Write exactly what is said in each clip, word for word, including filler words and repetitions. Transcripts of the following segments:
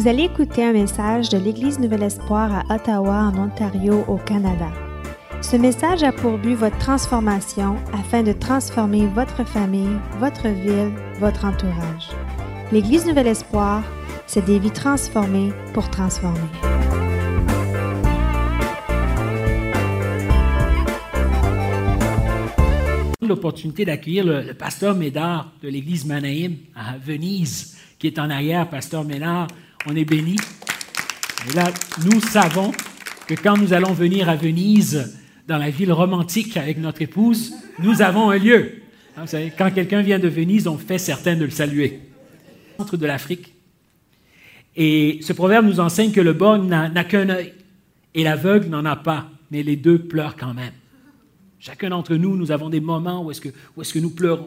Vous allez écouter un message de l'Église Nouvel Espoir à Ottawa, en Ontario, au Canada. Ce message a pour but votre transformation afin de transformer votre famille, votre ville, votre entourage. L'Église Nouvel Espoir, c'est des vies transformées pour transformer. L'opportunité d'accueillir le, le pasteur Médard de l'église Manaïm à Venise, qui est en arrière. Pasteur Médard, on est béni. Et là, nous savons que quand nous allons venir à Venise, dans la ville romantique avec notre épouse, nous avons un lieu. Vous savez, quand quelqu'un vient de Venise, on fait certain de le saluer. Centre de l'Afrique. Et ce proverbe nous enseigne que le borgne n'a, n'a qu'un œil et l'aveugle n'en a pas, mais les deux pleurent quand même. Chacun d'entre nous, nous avons des moments où est-ce que, où est-ce que nous pleurons.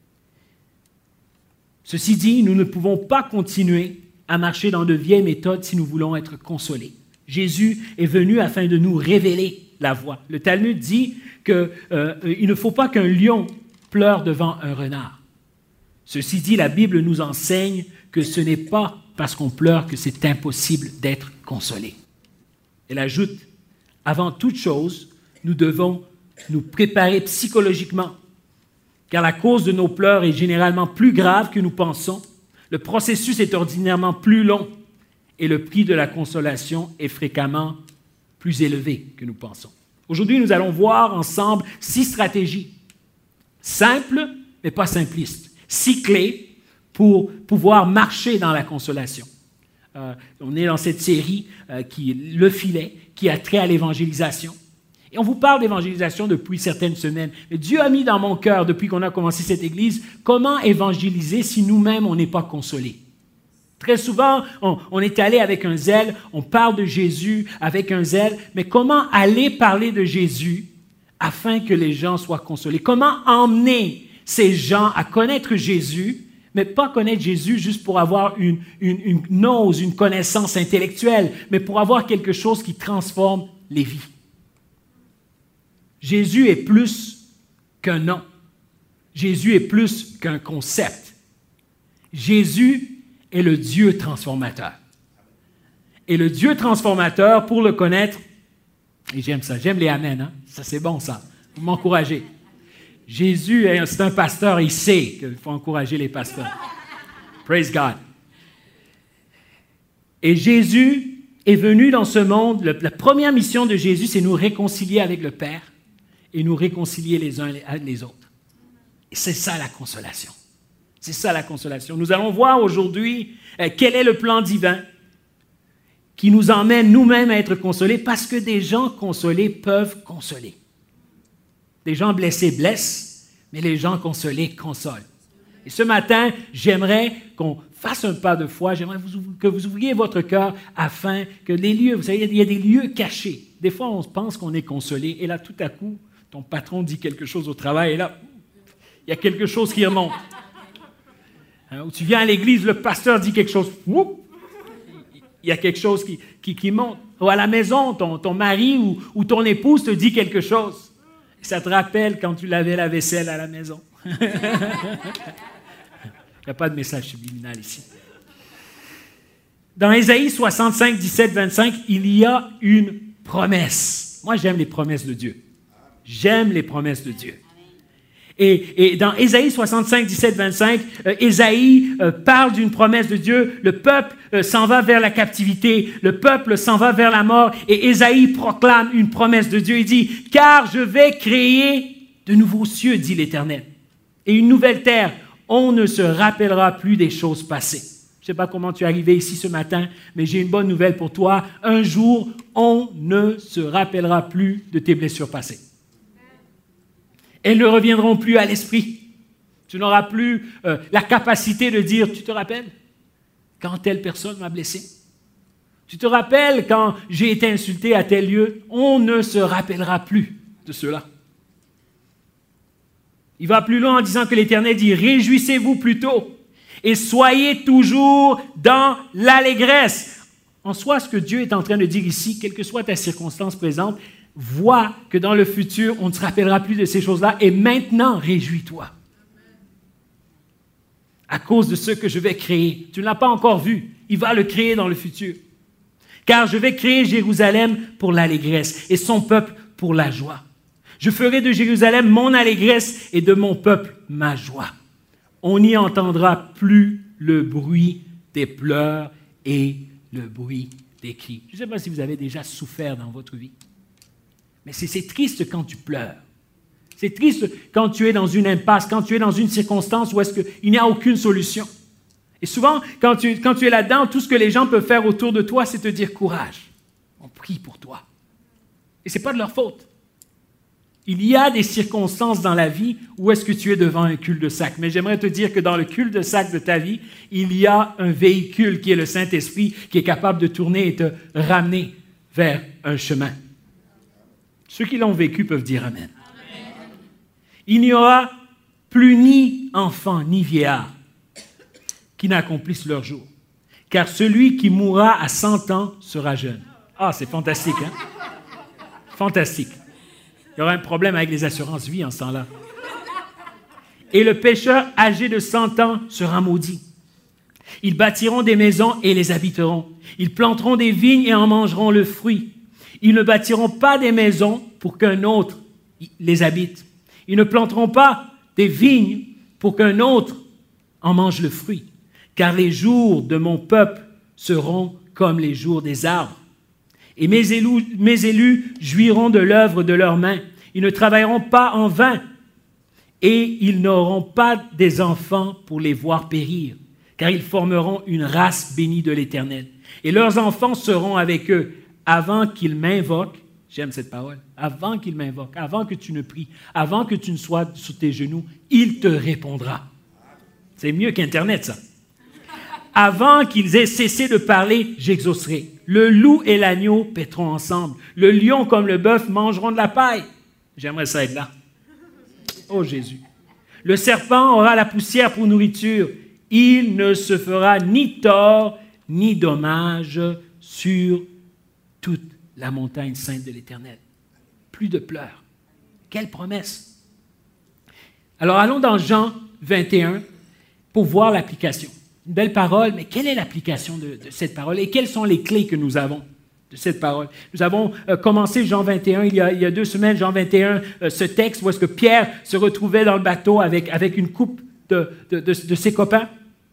Ceci dit, nous ne pouvons pas continuer à marcher dans de vieilles méthodes si nous voulons être consolés. Jésus est venu afin de nous révéler la voie. Le Talmud dit qu'il euh, ne faut pas qu'un lion pleure devant un renard. Ceci dit, la Bible nous enseigne que ce n'est pas parce qu'on pleure que c'est impossible d'être consolé. Elle ajoute, avant toute chose, nous devons nous préparer psychologiquement, car la cause de nos pleurs est généralement plus grave que nous pensons. Le processus est ordinairement plus long et le prix de la consolation est fréquemment plus élevé que nous pensons. Aujourd'hui, nous allons voir ensemble six stratégies, simples mais pas simplistes, six clés pour pouvoir marcher dans la consolation. Euh, on est dans cette série euh, qui est le filet, qui a trait à l'évangélisation. Et on vous parle d'évangélisation depuis certaines semaines. Mais Dieu a mis dans mon cœur, depuis qu'on a commencé cette Église, comment évangéliser si nous-mêmes, on n'est pas consolés. Très souvent, on, on est allé avec un zèle, on parle de Jésus avec un zèle, mais comment aller parler de Jésus afin que les gens soient consolés? Comment emmener ces gens à connaître Jésus, mais pas connaître Jésus juste pour avoir une, une, une gnose, une connaissance intellectuelle, mais pour avoir quelque chose qui transforme les vies. Jésus est plus qu'un nom. Jésus est plus qu'un concept. Jésus est le Dieu transformateur. Et le Dieu transformateur, pour le connaître, et j'aime ça, j'aime les amens, hein? Ça c'est bon ça, vous m'encouragez. Jésus, c'est un pasteur, il sait qu'il faut encourager les pasteurs. Praise God. Et Jésus est venu dans ce monde, la première mission de Jésus, c'est nous réconcilier avec le Père et nous réconcilier les uns avec les autres. Et c'est ça la consolation. C'est ça la consolation. Nous allons voir aujourd'hui euh, quel est le plan divin qui nous emmène nous-mêmes à être consolés parce que des gens consolés peuvent consoler. Des gens blessés blessent, mais les gens consolés consolent. Et ce matin, j'aimerais qu'on fasse un pas de foi, j'aimerais vous, que vous ouvriez votre cœur afin que les lieux, vous savez, il y a des lieux cachés. Des fois, on pense qu'on est consolé et là, tout à coup, ton patron dit quelque chose au travail et là, il y a quelque chose qui remonte. Hein, ou tu viens à l'église, le pasteur dit quelque chose, whoop, il y a quelque chose qui, qui, qui monte. Ou à la maison, ton, ton mari ou, ou ton épouse te dit quelque chose. Et ça te rappelle quand tu lavais la vaisselle à la maison. Il n'y a pas de message subliminal ici. Dans Ésaïe soixante-cinq, dix-sept, vingt-cinq, il y a une promesse. Moi, j'aime les promesses de Dieu. J'aime les promesses de Dieu. Et, et dans Ésaïe soixante-cinq, dix-sept, vingt-cinq, euh, Ésaïe euh, parle d'une promesse de Dieu. Le peuple euh, s'en va vers la captivité. Le peuple s'en va vers la mort. Et Ésaïe proclame une promesse de Dieu. Il dit, « Car je vais créer de nouveaux cieux, dit l'Éternel, et une nouvelle terre. On ne se rappellera plus des choses passées. » Je ne sais pas comment tu es arrivé ici ce matin, mais j'ai une bonne nouvelle pour toi. Un jour, on ne se rappellera plus de tes blessures passées. Elles ne reviendront plus à l'esprit. Tu n'auras plus euh, la capacité de dire, tu te rappelles quand telle personne m'a blessé? Tu te rappelles quand j'ai été insulté à tel lieu? On ne se rappellera plus de cela. Il va plus loin en disant que l'Éternel dit, réjouissez-vous plutôt et soyez toujours dans l'allégresse. En soi, ce que Dieu est en train de dire ici, quelle que soit ta circonstance présente, vois que dans le futur, on ne se rappellera plus de ces choses-là et maintenant, réjouis-toi. à cause de ce que je vais créer. Tu ne l'as pas encore vu. Il va le créer dans le futur. Car je vais créer Jérusalem pour l'allégresse et son peuple pour la joie. Je ferai de Jérusalem mon allégresse et de mon peuple ma joie. On n'y entendra plus le bruit des pleurs et le bruit des cris. Je ne sais pas si vous avez déjà souffert dans votre vie, mais c'est, c'est triste quand tu pleures. C'est triste quand tu es dans une impasse, quand tu es dans une circonstance où est-ce qu'il n'y a aucune solution. Et souvent, quand tu, quand tu es là-dedans, tout ce que les gens peuvent faire autour de toi, c'est te dire courage. On prie pour toi. Et ce n'est pas de leur faute. Il y a des circonstances dans la vie où est-ce que tu es devant un cul-de-sac. Mais j'aimerais te dire que dans le cul-de-sac de ta vie, il y a un véhicule qui est le Saint-Esprit qui est capable de tourner et te ramener vers un chemin. Ceux qui l'ont vécu peuvent dire Amen. Amen. Il n'y aura plus ni enfant ni vieillard qui n'accomplissent leur jour, car celui qui mourra à cent ans sera jeune. Ah, c'est fantastique, hein? Fantastique. Il y aura un problème avec les assurances-vie en ce temps-là. Et le pécheur âgé de cent ans sera maudit. Ils bâtiront des maisons et les habiteront. Ils planteront des vignes et en mangeront le fruit. Ils ne bâtiront pas des maisons pour qu'un autre les habite. Ils ne planteront pas des vignes pour qu'un autre en mange le fruit. Car les jours de mon peuple seront comme les jours des arbres. Et mes élus, mes élus jouiront de l'œuvre de leurs mains. Ils ne travailleront pas en vain. Et ils n'auront pas des enfants pour les voir périr, car ils formeront une race bénie de l'Éternel. Et leurs enfants seront avec eux avant qu'ils m'invoquent. J'aime cette parole. Avant qu'ils m'invoquent, avant que tu ne pries, avant que tu ne sois sur tes genoux, il te répondra. C'est mieux qu'Internet, ça. Avant qu'ils aient cessé de parler, j'exaucerai. Le loup et l'agneau paîtront ensemble. Le lion comme le bœuf mangeront de la paille. J'aimerais ça être là. Oh Jésus. Le serpent aura la poussière pour nourriture. Il ne se fera ni tort ni dommage sur toute la montagne sainte de l'Éternel. Plus de pleurs. Quelle promesse. Alors allons dans Jean vingt et un pour voir l'application. Une belle parole, mais quelle est l'application de, de cette parole et quelles sont les clés que nous avons de cette parole? Nous avons euh, commencé Jean vingt et un, il y a, il y a deux semaines, Jean vingt et un, euh, ce texte où est-ce que Pierre se retrouvait dans le bateau avec, avec une couple de, de, de, de ses copains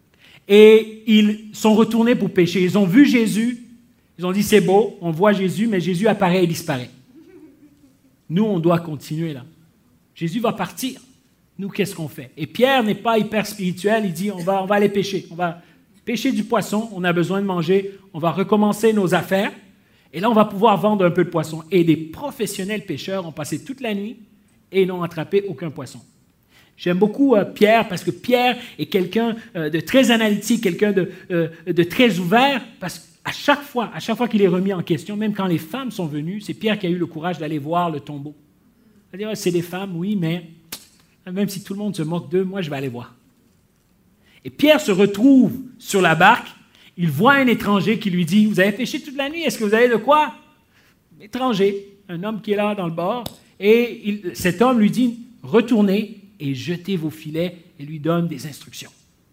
et ils sont retournés pour pêcher. Ils ont vu Jésus, ils ont dit c'est beau, on voit Jésus, mais Jésus apparaît et disparaît. Nous, on doit continuer là. Jésus va partir. Nous, qu'est-ce qu'on fait? Et Pierre n'est pas hyper spirituel, il dit, on va, on va aller pêcher. On va pêcher du poisson, on a besoin de manger, on va recommencer nos affaires, et là, on va pouvoir vendre un peu de poisson. Et des professionnels pêcheurs ont passé toute la nuit et n'ont attrapé aucun poisson. J'aime beaucoup euh, Pierre, parce que Pierre est quelqu'un euh, de très analytique, quelqu'un de, euh, de très ouvert, parce qu'à chaque fois, à chaque fois qu'il est remis en question, même quand les femmes sont venues, c'est Pierre qui a eu le courage d'aller voir le tombeau. C'est-à-dire, c'est des femmes, oui, mais même si tout le monde se moque d'eux, moi, je vais aller voir. Et Pierre se retrouve sur la barque. Il voit un étranger qui lui dit, « Vous avez pêché toute la nuit, est-ce que vous avez de quoi? » Étranger, un homme qui est là dans le bord. Et il, cet homme lui dit, « Retournez et jetez vos filets. » et lui donne des instructions.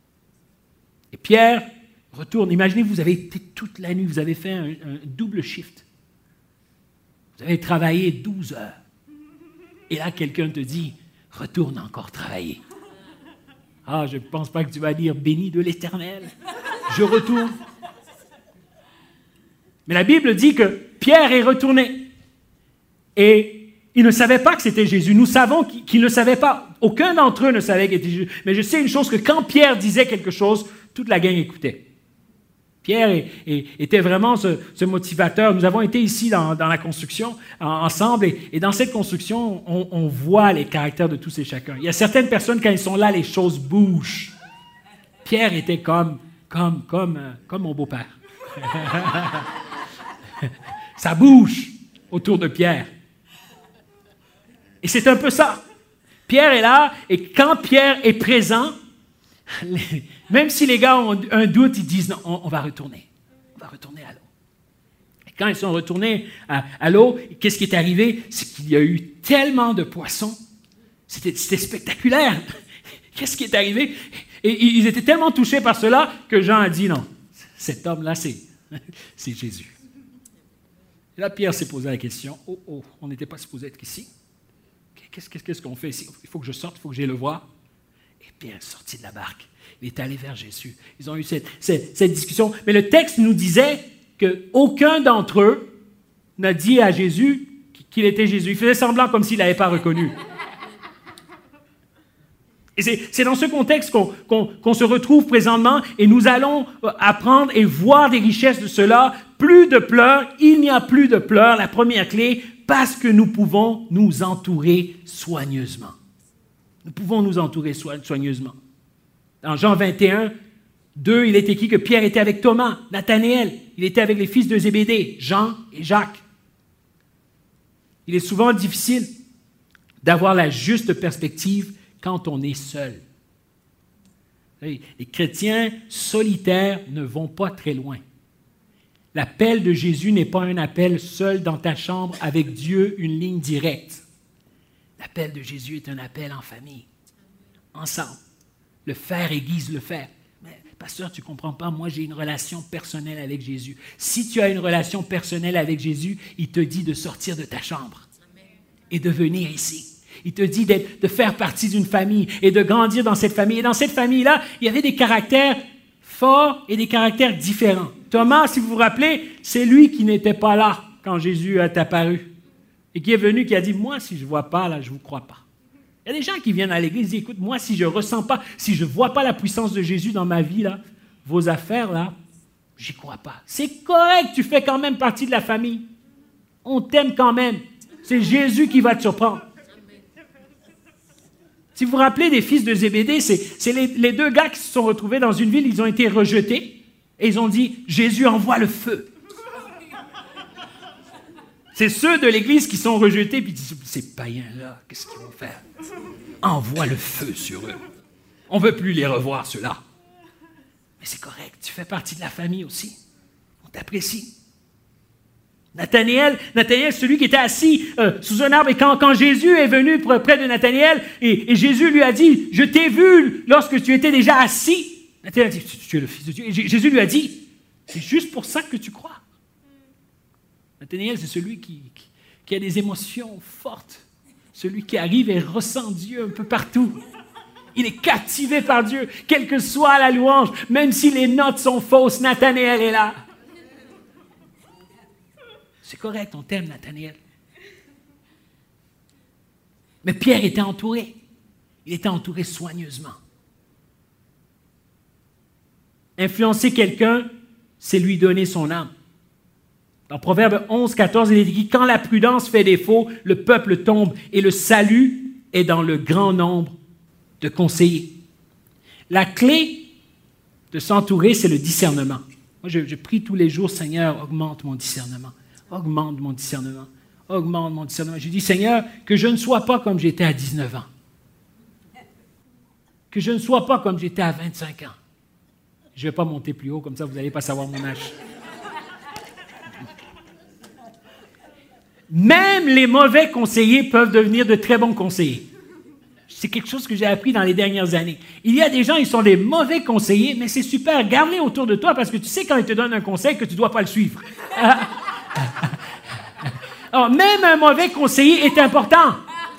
Et Pierre retourne. Imaginez, vous avez été toute la nuit, vous avez fait un, un double shift. Vous avez travaillé douze heures. Et là, quelqu'un te dit, retourne encore travailler. Ah, je ne pense pas que tu vas dire « Béni de l'Éternel, je retourne ». Mais la Bible dit que Pierre est retourné. Et il ne savait pas que c'était Jésus. Nous savons qu'il ne savait pas. Aucun d'entre eux ne savait que c'était Jésus. Mais je sais une chose, que quand Pierre disait quelque chose, toute la gang écoutait. Pierre est, est, était vraiment ce, ce motivateur. Nous avons été ici dans, dans la construction en, ensemble et, et dans cette construction, on, on voit les caractères de tous et chacun. Il y a certaines personnes, quand ils sont là, les choses bougent. Pierre était comme, comme, comme, comme mon beau-père. Ça bouge autour de Pierre. Et c'est un peu ça. Pierre est là et quand Pierre est présent, les, même si les gars ont un doute, ils disent non, on, on va retourner. On va retourner à l'eau. Et quand ils sont retournés à, à l'eau, qu'est-ce qui est arrivé? C'est qu'il y a eu tellement de poissons. C'était, c'était spectaculaire. Qu'est-ce qui est arrivé? Et ils étaient tellement touchés par cela que Jean a dit, non, cet homme-là, c'est, c'est Jésus. Et là, Pierre s'est posé la question, oh, oh, on n'était pas supposé être ici. Qu'est-ce, qu'est-ce, qu'est-ce qu'on fait ici? Il faut que je sorte, il faut que j'aille le voir. Et Pierre est sorti de la barque. Il est allé vers Jésus. Ils ont eu cette, cette, cette discussion. Mais le texte nous disait qu'aucun d'entre eux n'a dit à Jésus qu'il était Jésus. Il faisait semblant comme s'il ne l'avait pas reconnu. Et c'est, c'est dans ce contexte qu'on, qu'on, qu'on se retrouve présentement et nous allons apprendre et voir des richesses de cela. Plus de pleurs, il n'y a plus de pleurs. La première clé, parce que nous pouvons nous entourer soigneusement. Nous pouvons nous entourer soigneusement. Dans Jean vingt et un, deux, il est écrit que Pierre était avec Thomas, Nathanaël. Il était avec les fils de Zébédée, Jean et Jacques. Il est souvent difficile d'avoir la juste perspective quand on est seul. Les chrétiens solitaires ne vont pas très loin. L'appel de Jésus n'est pas un appel seul dans ta chambre avec Dieu, une ligne directe. L'appel de Jésus est un appel en famille, ensemble. Le faire aiguise le faire. Mais, pasteur, tu ne comprends pas, moi j'ai une relation personnelle avec Jésus. Si tu as une relation personnelle avec Jésus, il te dit de sortir de ta chambre et de venir ici. Il te dit d'être, de faire partie d'une famille et de grandir dans cette famille. Et dans cette famille-là, il y avait des caractères forts et des caractères différents. Thomas, si vous vous rappelez, c'est lui qui n'était pas là quand Jésus est apparu. Et qui est venu, qui a dit, moi, si je ne vois pas, là, je ne vous crois pas. Il y a des gens qui viennent à l'église et disent, écoute, moi, si je ne ressens pas, si je ne vois pas la puissance de Jésus dans ma vie, là, vos affaires, là, j'y crois pas. C'est correct, tu fais quand même partie de la famille. On t'aime quand même. C'est Jésus qui va te surprendre. Si vous vous rappelez des fils de Zébédée, c'est, c'est les, les deux gars qui se sont retrouvés dans une ville, ils ont été rejetés et ils ont dit, Jésus envoie le feu. C'est ceux de l'Église qui sont rejetés, puis ils disent, ces païens-là, qu'est-ce qu'ils vont faire? Envoie le feu sur eux. On ne veut plus les revoir, ceux-là. Mais c'est correct, tu fais partie de la famille aussi. On t'apprécie. Nathanaël, Nathanaël, celui qui était assis euh, sous un arbre, et quand, quand Jésus est venu près de Nathanaël, et, et Jésus lui a dit, je t'ai vu lorsque tu étais déjà assis. Nathanaël a dit, tu, tu es le Fils de Dieu. Et Jésus lui a dit, c'est juste pour ça que tu crois. Nathanaël, c'est celui qui, qui, qui a des émotions fortes. Celui qui arrive et ressent Dieu un peu partout. Il est captivé par Dieu, quelle que soit la louange. Même si les notes sont fausses, Nathanaël est là. C'est correct, on t'aime, Nathanaël. Mais Pierre était entouré. Il était entouré soigneusement. Influencer quelqu'un, c'est lui donner son âme. Dans Proverbe onze, quatorze, il est écrit « Quand la prudence fait défaut, le peuple tombe, et le salut est dans le grand nombre de conseillers. » La clé de s'entourer, c'est le discernement. Moi, je, je prie tous les jours, « Seigneur, augmente mon discernement. Augmente mon discernement. Augmente mon discernement. » Je dis « Seigneur, que je ne sois pas comme j'étais à dix-neuf ans. Que je ne sois pas comme j'étais à vingt-cinq ans. » Je ne vais pas monter plus haut, comme ça vous n'allez pas savoir mon âge. Même les mauvais conseillers peuvent devenir de très bons conseillers. C'est quelque chose que j'ai appris dans les dernières années. Il y a des gens, ils sont des mauvais conseillers, mais c'est super, garde-les autour de toi parce que tu sais quand ils te donnent un conseil que tu ne dois pas le suivre. Alors, même un mauvais conseiller est important.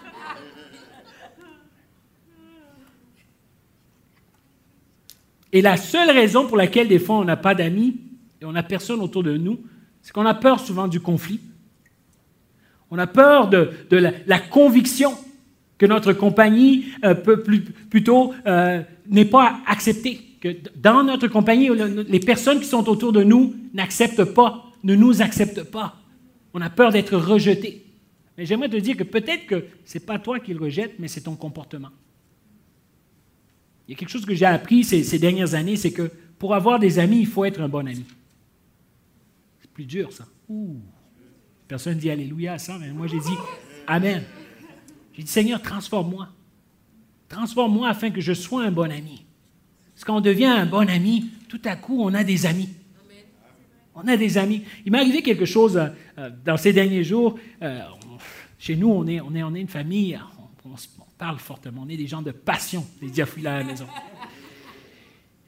Et la seule raison pour laquelle des fois on n'a pas d'amis et on n'a personne autour de nous, c'est qu'on a peur souvent du conflit. On a peur de, de la, la conviction que notre compagnie euh, peut plus, plutôt euh, n'est pas acceptée. Que dans notre compagnie, les personnes qui sont autour de nous n'acceptent pas, ne nous acceptent pas. On a peur d'être rejeté. Mais j'aimerais te dire que peut-être que ce n'est pas toi qui le rejettes, mais c'est ton comportement. Il y a quelque chose que j'ai appris ces, ces dernières années, c'est que pour avoir des amis, il faut être un bon ami. C'est plus dur, ça. Ouh. Personne dit Alléluia à ça, mais moi j'ai dit Amen. J'ai dit Seigneur, transforme-moi. Transforme-moi afin que je sois un bon ami. Parce qu'on devient un bon ami, tout à coup, on a des amis. On a des amis. Il m'est arrivé quelque chose euh, dans ces derniers jours. Euh, on, chez nous, on est, on est, on est une famille, on, on, on parle fortement, on est des gens de passion, les diaphiles à la maison.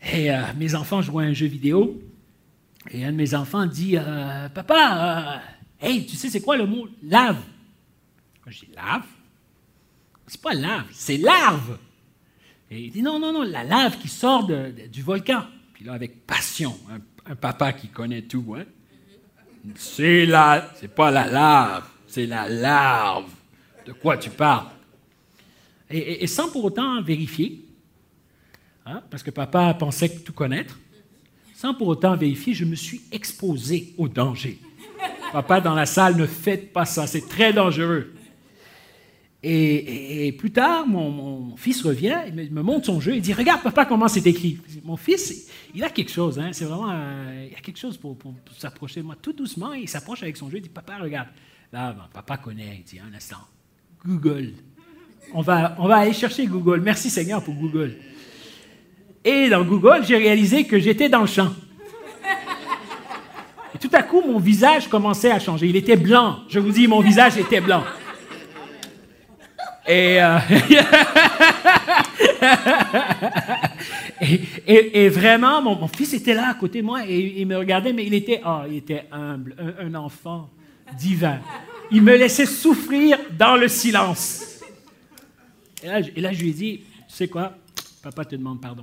Et euh, mes enfants jouaient à un jeu vidéo. Et un de mes enfants dit euh, « Papa, euh, hey, tu sais c'est quoi le mot lave? » Je dis « Lave? C'est pas lave, c'est larve. » Et il dit « Non, non, non, la lave qui sort de, de, du volcan. » Puis là, avec passion, un, un papa qui connaît tout, hein? « C'est la, c'est pas la lave, c'est la larve. De quoi tu parles? » et, et, et sans pour autant vérifier, hein, parce que papa pensait tout connaître, sans pour autant vérifier, je me suis exposé au danger. Papa, dans la salle, ne faites pas ça, c'est très dangereux. Et, et, et plus tard, mon, mon fils revient, il me, il me montre son jeu, il dit « Regarde, papa, comment c'est écrit. » Mon fils, il a quelque chose, hein, c'est vraiment, euh, il a quelque chose pour, pour, pour s'approcher de moi. Tout doucement, il s'approche avec son jeu, il dit « Papa, regarde. » Là, ben, papa connaît, il dit « Un instant, Google. On va, on va aller chercher Google. Merci Seigneur pour Google. » Et dans Google, j'ai réalisé que j'étais dans le champ. Et tout à coup, mon visage commençait à changer. Il était blanc. Je vous dis, mon visage était blanc. Et, euh... et, et, et vraiment, mon, mon fils était là à côté de moi et il me regardait, mais il était, oh, il était humble, un, un enfant divin. Il me laissait souffrir dans le silence. Et là, et là, je lui ai dit, tu sais quoi, papa te demande pardon.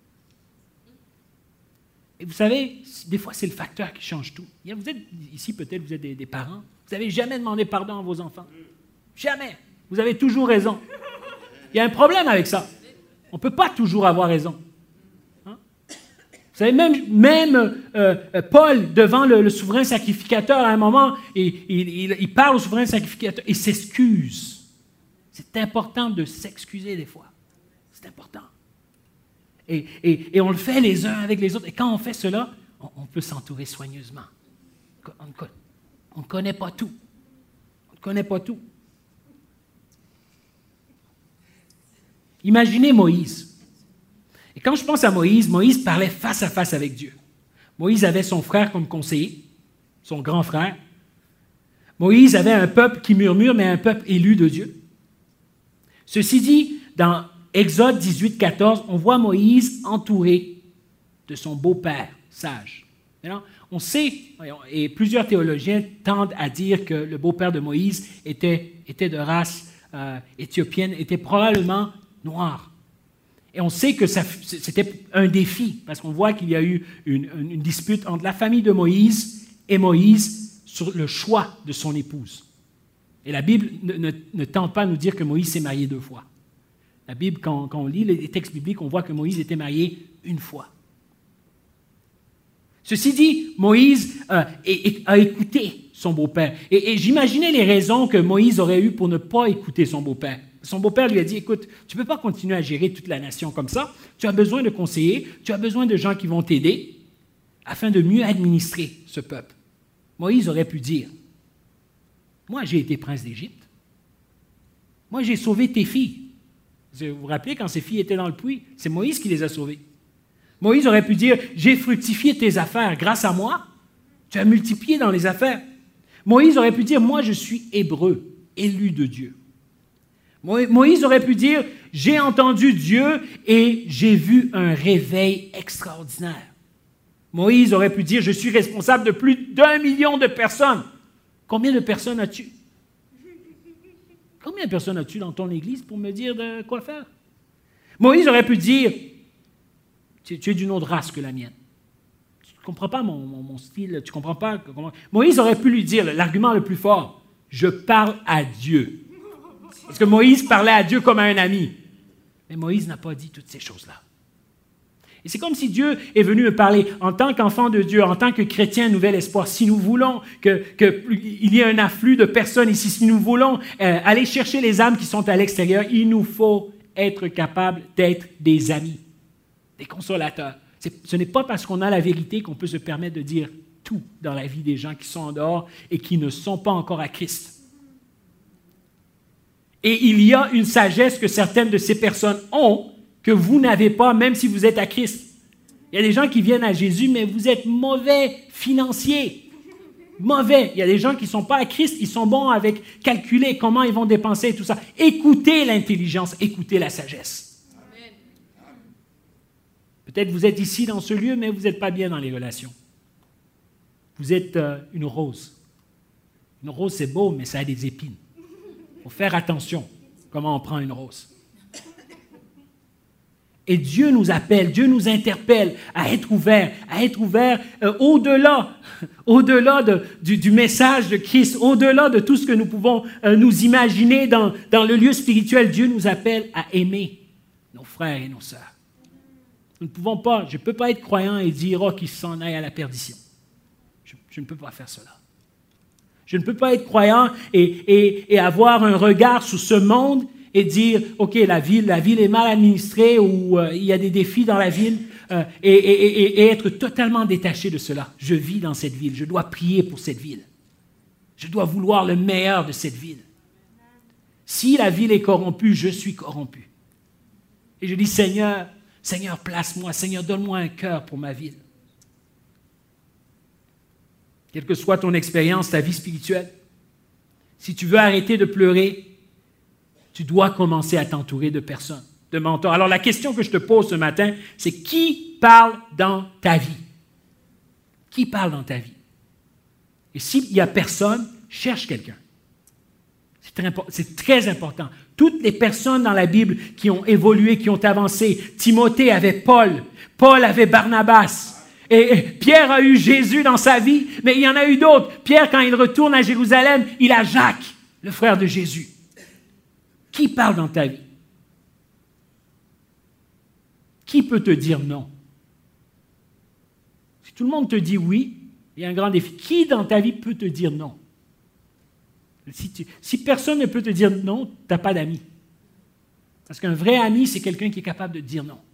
Et vous savez, des fois, c'est le facteur qui change tout. Vous êtes ici, peut-être, vous êtes des, des parents. Vous n'avez jamais demandé pardon à vos enfants. Jamais. Vous avez toujours raison. Il y a un problème avec ça. On ne peut pas toujours avoir raison. Hein? Vous savez, même, même euh, Paul, devant le, le souverain sacrificateur, à un moment, il, il, il parle au souverain sacrificateur et s'excuse. C'est important de s'excuser des fois. C'est important. Et, et, et on le fait les uns avec les autres. Et quand on fait cela, on, on peut s'entourer soigneusement. On ne connaît pas tout. On ne connaît pas tout. Imaginez Moïse. Et quand je pense à Moïse, Moïse parlait face à face avec Dieu. Moïse avait son frère comme conseiller, son grand frère. Moïse avait un peuple qui murmure, mais un peuple élu de Dieu. Ceci dit, dans Exode dix-huit, quatorze, on voit Moïse entouré de son beau-père, sage. Alors, on sait, et plusieurs théologiens tendent à dire que le beau-père de Moïse était, était de race euh, éthiopienne, était probablement noir. Et on sait que ça, c'était un défi, parce qu'on voit qu'il y a eu une, une dispute entre la famille de Moïse et Moïse sur le choix de son épouse. Et la Bible ne, ne, ne tente pas à nous dire que Moïse s'est marié deux fois. La Bible, quand, quand on lit les textes bibliques, on voit que Moïse était marié une fois. Ceci dit, Moïse euh, a écouté son beau-père. Et, et j'imaginais les raisons que Moïse aurait eues pour ne pas écouter son beau-père. Son beau-père lui a dit, écoute, tu ne peux pas continuer à gérer toute la nation comme ça. Tu as besoin de conseillers, tu as besoin de gens qui vont t'aider afin de mieux administrer ce peuple. Moïse aurait pu dire, moi j'ai été prince d'Égypte. Moi j'ai sauvé tes filles. Vous vous rappelez quand ces filles étaient dans le puits, c'est Moïse qui les a sauvées. Moïse aurait pu dire, j'ai fructifié tes affaires grâce à moi. Tu as multiplié dans les affaires. Moïse aurait pu dire, moi je suis hébreu, élu de Dieu. Moïse aurait pu dire, j'ai entendu Dieu et j'ai vu un réveil extraordinaire. Moïse aurait pu dire, je suis responsable de plus d'un million de personnes. Combien de personnes as-tu? Combien de personnes as-tu dans ton église pour me dire de quoi faire? Moïse aurait pu dire, tu, tu es d'une autre race que la mienne. Tu ne comprends pas mon, mon, mon style, tu ne comprends pas comment... Moïse aurait pu lui dire, l'argument le plus fort, je parle à Dieu. Parce que Moïse parlait à Dieu comme à un ami. Mais Moïse n'a pas dit toutes ces choses-là. Et c'est comme si Dieu est venu me parler en tant qu'enfant de Dieu, en tant que chrétien Nouvel Espoir. Si nous voulons que, que, il y ait un afflux de personnes ici, si nous voulons euh, aller chercher les âmes qui sont à l'extérieur, il nous faut être capables d'être des amis, des consolateurs. C'est, ce n'est pas parce qu'on a la vérité qu'on peut se permettre de dire tout dans la vie des gens qui sont en dehors et qui ne sont pas encore à Christ. Et il y a une sagesse que certaines de ces personnes ont que vous n'avez pas, même si vous êtes à Christ. Il y a des gens qui viennent à Jésus, mais vous êtes mauvais financiers. Mauvais. Il y a des gens qui ne sont pas à Christ, ils sont bons avec calculer comment ils vont dépenser et tout ça. Écoutez l'intelligence, écoutez la sagesse. Peut-être vous êtes ici dans ce lieu, mais vous n'êtes pas bien dans les relations. Vous êtes euh, une rose. Une rose, c'est beau, mais ça a des épines. Il faut faire attention comment on prend une rose. Et Dieu nous appelle, Dieu nous interpelle à être ouverts, à être ouverts euh, au-delà, au-delà de, du, du message de Christ, au-delà de tout ce que nous pouvons euh, nous imaginer dans, dans le lieu spirituel. Dieu nous appelle à aimer nos frères et nos sœurs. Nous ne pouvons pas, je ne peux pas être croyant et dire oh, qu'ils s'en aillent à la perdition. Je, je ne peux pas faire cela. Je ne peux pas être croyant et, et, et avoir un regard sur ce monde et dire, OK, la ville, la ville est mal administrée ou euh, il y a des défis dans la ville euh, et, et, et, et être totalement détaché de cela. Je vis dans cette ville, je dois prier pour cette ville. Je dois vouloir le meilleur de cette ville. Si la ville est corrompue, je suis corrompu. Et je dis, Seigneur, Seigneur, place-moi, Seigneur, donne-moi un cœur pour ma ville. Quelle que soit ton expérience, ta vie spirituelle, si tu veux arrêter de pleurer, tu dois commencer à t'entourer de personnes, de mentors. Alors la question que je te pose ce matin, c'est qui parle dans ta vie? Qui parle dans ta vie? Et s'il n'y a personne, cherche quelqu'un. C'est très, c'est très important. Toutes les personnes dans la Bible qui ont évolué, qui ont avancé, Timothée avait Paul, Paul avait Barnabas. Et Pierre a eu Jésus dans sa vie, mais il y en a eu d'autres. Pierre, quand il retourne à Jérusalem, il a Jacques, le frère de Jésus. Qui parle dans ta vie? Qui peut te dire non? Si tout le monde te dit oui, il y a un grand défi. Qui dans ta vie peut te dire non? Si, tu, si personne ne peut te dire non, tu n'as pas d'amis. Parce qu'un vrai ami, c'est quelqu'un qui est capable de dire non.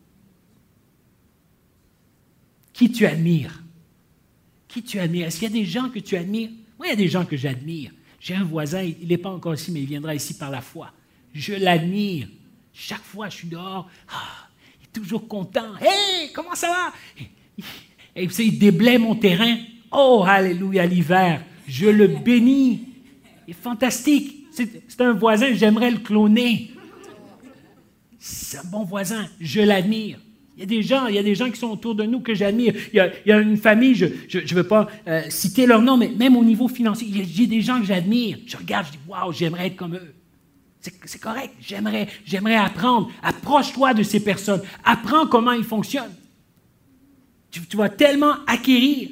Qui tu admires? Qui tu admires? Est-ce qu'il y a des gens que tu admires? Moi, il y a des gens que j'admire. J'ai un voisin, il n'est pas encore ici, mais il viendra ici par la foi. Je l'admire. Chaque fois, je suis dehors. Ah, il est toujours content. « Hey, comment ça va? » Et vous savez, il déblaye mon terrain. Oh, alléluia, l'hiver. Je le bénis. Il est fantastique. C'est, c'est un voisin, j'aimerais le cloner. C'est un bon voisin. Je l'admire. Il y a des gens, il y a des gens qui sont autour de nous que j'admire. Il y a, il y a une famille, je ne veux pas euh, citer leur nom, mais même au niveau financier, il y a, j'ai des gens que j'admire. Je regarde, je dis, waouh, j'aimerais être comme eux. C'est, c'est correct, j'aimerais, j'aimerais apprendre. Approche-toi de ces personnes. Apprends comment ils fonctionnent. Tu, tu vas tellement acquérir.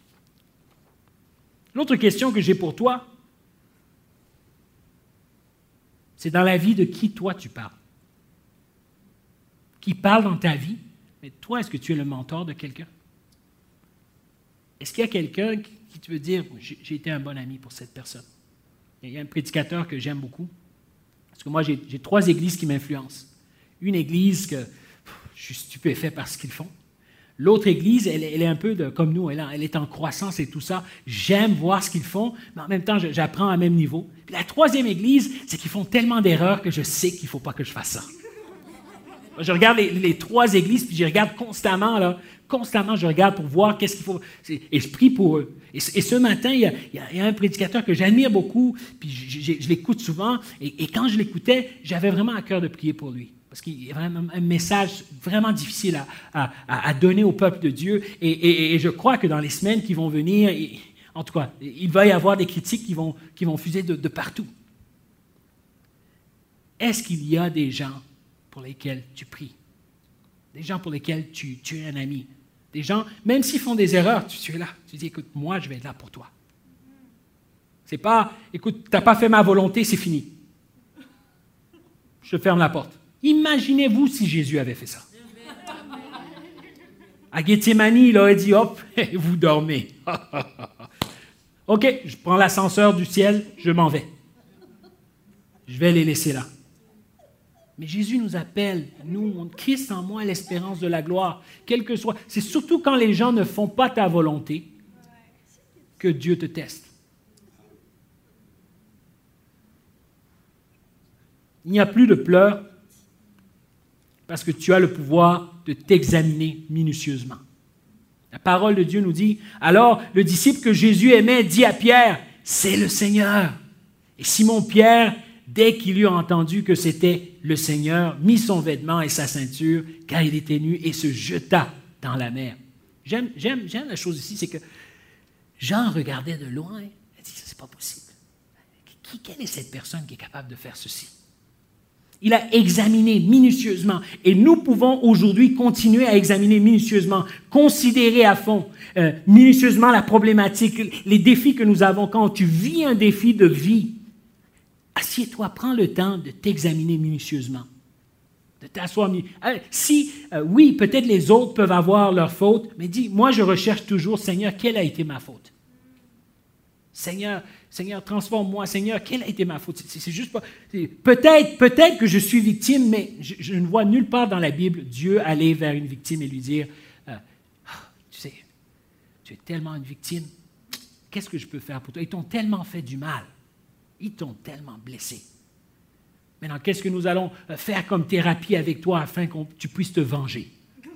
L'autre question que j'ai pour toi, c'est dans la vie de qui toi tu parles. Qui parle dans ta vie, mais toi, est-ce que tu es le mentor de quelqu'un? Est-ce qu'il y a quelqu'un qui, qui te veut dire, j'ai, j'ai été un bon ami pour cette personne? Il y a un prédicateur que j'aime beaucoup. Parce que moi, j'ai, j'ai trois églises qui m'influencent. Une église que pff, je suis stupéfait par ce qu'ils font. L'autre église, elle, elle est un peu de, comme nous, elle, elle est en croissance et tout ça. J'aime voir ce qu'ils font, mais en même temps, je, j'apprends à même niveau. Puis la troisième église, c'est qu'ils font tellement d'erreurs que je sais qu'il ne faut pas que je fasse ça. Je regarde les, les trois églises, puis je regarde constamment, là, constamment, je regarde pour voir qu'est-ce qu'il faut, et je prie pour eux. Et, et ce matin, il y, a, il y a un prédicateur que j'admire beaucoup, puis je, je, je l'écoute souvent, et, et quand je l'écoutais, j'avais vraiment à cœur de prier pour lui, parce qu'il y a vraiment un message vraiment difficile à, à, à donner au peuple de Dieu, et, et, et je crois que dans les semaines qui vont venir, et, en tout cas, il va y avoir des critiques qui vont, qui vont fuser de, de partout. Est-ce qu'il y a des gens pour lesquels tu pries, des gens pour lesquels tu, tu es un ami, des gens, même s'ils font des erreurs, tu, tu es là, tu dis, écoute, moi, je vais être là pour toi. C'est pas, écoute, tu n'as pas fait ma volonté, c'est fini. Je ferme la porte. Imaginez-vous si Jésus avait fait ça. À Gethsémani, il aurait dit, hop, vous dormez. OK, je prends l'ascenseur du ciel, je m'en vais. Je vais les laisser là. Mais Jésus nous appelle, nous, Christ en moi, l'espérance de la gloire, quel que soit. C'est surtout quand les gens ne font pas ta volonté que Dieu te teste. Il n'y a plus de pleurs parce que tu as le pouvoir de t'examiner minutieusement. La parole de Dieu nous dit, alors le disciple que Jésus aimait dit à Pierre, c'est le Seigneur. Et Simon-Pierre dès qu'il eut entendu que c'était le Seigneur, mit son vêtement et sa ceinture, car il était nu, et se jeta dans la mer. J'aime, j'aime, j'aime la chose ici, c'est que Jean regardait de loin, il dit, c'est pas possible. Qui, quelle est cette personne qui est capable de faire ceci? Il a examiné minutieusement, et nous pouvons aujourd'hui continuer à examiner minutieusement, considérer à fond, euh, minutieusement la problématique, les défis que nous avons. Quand tu vis un défi de vie, assieds-toi, prends le temps de t'examiner minutieusement, de t'asseoir. Si, euh, oui, peut-être les autres peuvent avoir leur faute, mais dis, moi je recherche toujours, Seigneur, quelle a été ma faute? Seigneur, Seigneur, transforme-moi. Seigneur, quelle a été ma faute? C'est, c'est juste pas... C'est, peut-être, peut-être que je suis victime, mais je, je ne vois nulle part dans la Bible Dieu aller vers une victime et lui dire, euh, oh, tu sais, tu es tellement une victime, qu'est-ce que je peux faire pour toi? Ils t'ont tellement fait du mal. Ils t'ont tellement blessé. Maintenant, qu'est-ce que nous allons faire comme thérapie avec toi afin que tu puisses te venger?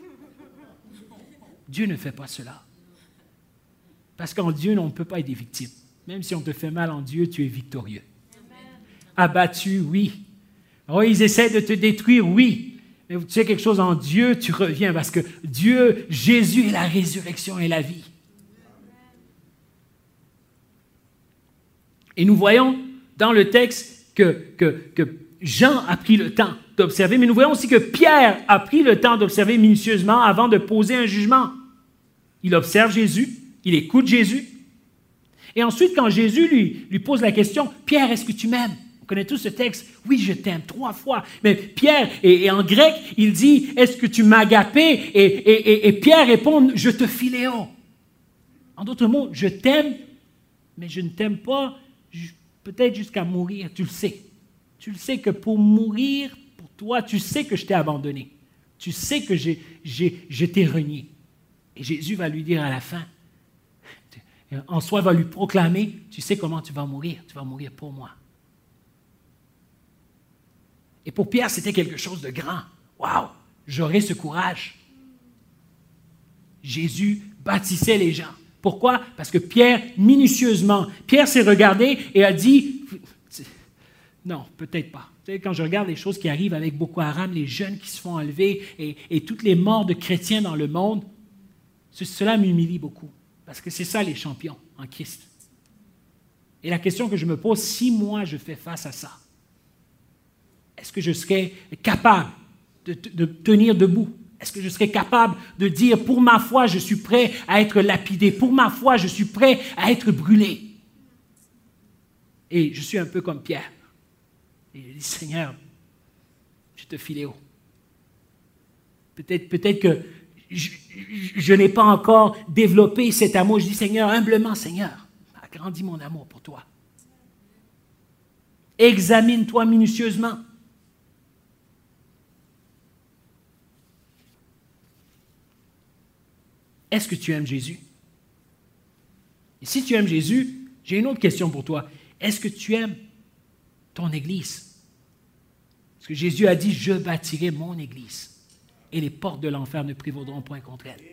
Dieu ne fait pas cela. Parce qu'en Dieu, on ne peut pas être des victimes. Même si on te fait mal en Dieu, tu es victorieux. Amen. Abattu, oui. Oh, ils essaient de te détruire, oui. Mais tu sais quelque chose, en Dieu, tu reviens parce que Dieu, Jésus est la résurrection et la vie. Et nous voyons dans le texte que, que, que Jean a pris le temps d'observer, mais nous voyons aussi que Pierre a pris le temps d'observer minutieusement avant de poser un jugement. Il observe Jésus, il écoute Jésus. Et ensuite, quand Jésus lui, lui pose la question, « Pierre, est-ce que tu m'aimes? » On connaît tous ce texte. « Oui, je t'aime. » Trois fois. Mais Pierre, et, et en grec, il dit, « Est-ce que tu m'agapes? » et, et, et, et Pierre répond, « Je te philéo. » En d'autres mots, je t'aime, mais je ne t'aime pas peut-être jusqu'à mourir. Tu le sais. Tu le sais que pour mourir, pour toi, tu sais que je t'ai abandonné. Tu sais que j'ai, j'ai, je t'ai renié. Et Jésus va lui dire à la fin, en soi, va lui proclamer, tu sais comment tu vas mourir, tu vas mourir pour moi. Et pour Pierre, c'était quelque chose de grand. Waouh, j'aurais ce courage. Jésus baptisait les gens. Pourquoi? Parce que Pierre, minutieusement, Pierre s'est regardé et a dit, non, peut-être pas. Tu sais, quand je regarde les choses qui arrivent avec Boko Haram, les jeunes qui se font enlever et, et toutes les morts de chrétiens dans le monde, cela m'humilie beaucoup. Parce que c'est ça les champions en Christ. Et la question que je me pose, si moi je fais face à ça, est-ce que je serais capable de, de tenir debout? Est-ce que je serais capable de dire, pour ma foi, je suis prêt à être lapidé, pour ma foi, je suis prêt à être brûlé? Et je suis un peu comme Pierre. Et je dis, Seigneur, je te philéo. Peut-être, peut-être que Je, je, je n'ai pas encore développé cet amour. Je dis, Seigneur, humblement, Seigneur, agrandis mon amour pour toi. Examine-toi minutieusement. Est-ce que tu aimes Jésus? Et si tu aimes Jésus, j'ai une autre question pour toi. Est-ce que tu aimes ton Église? Parce que Jésus a dit, je bâtirai mon Église. Et les portes de l'enfer ne prévaudront point contre elle.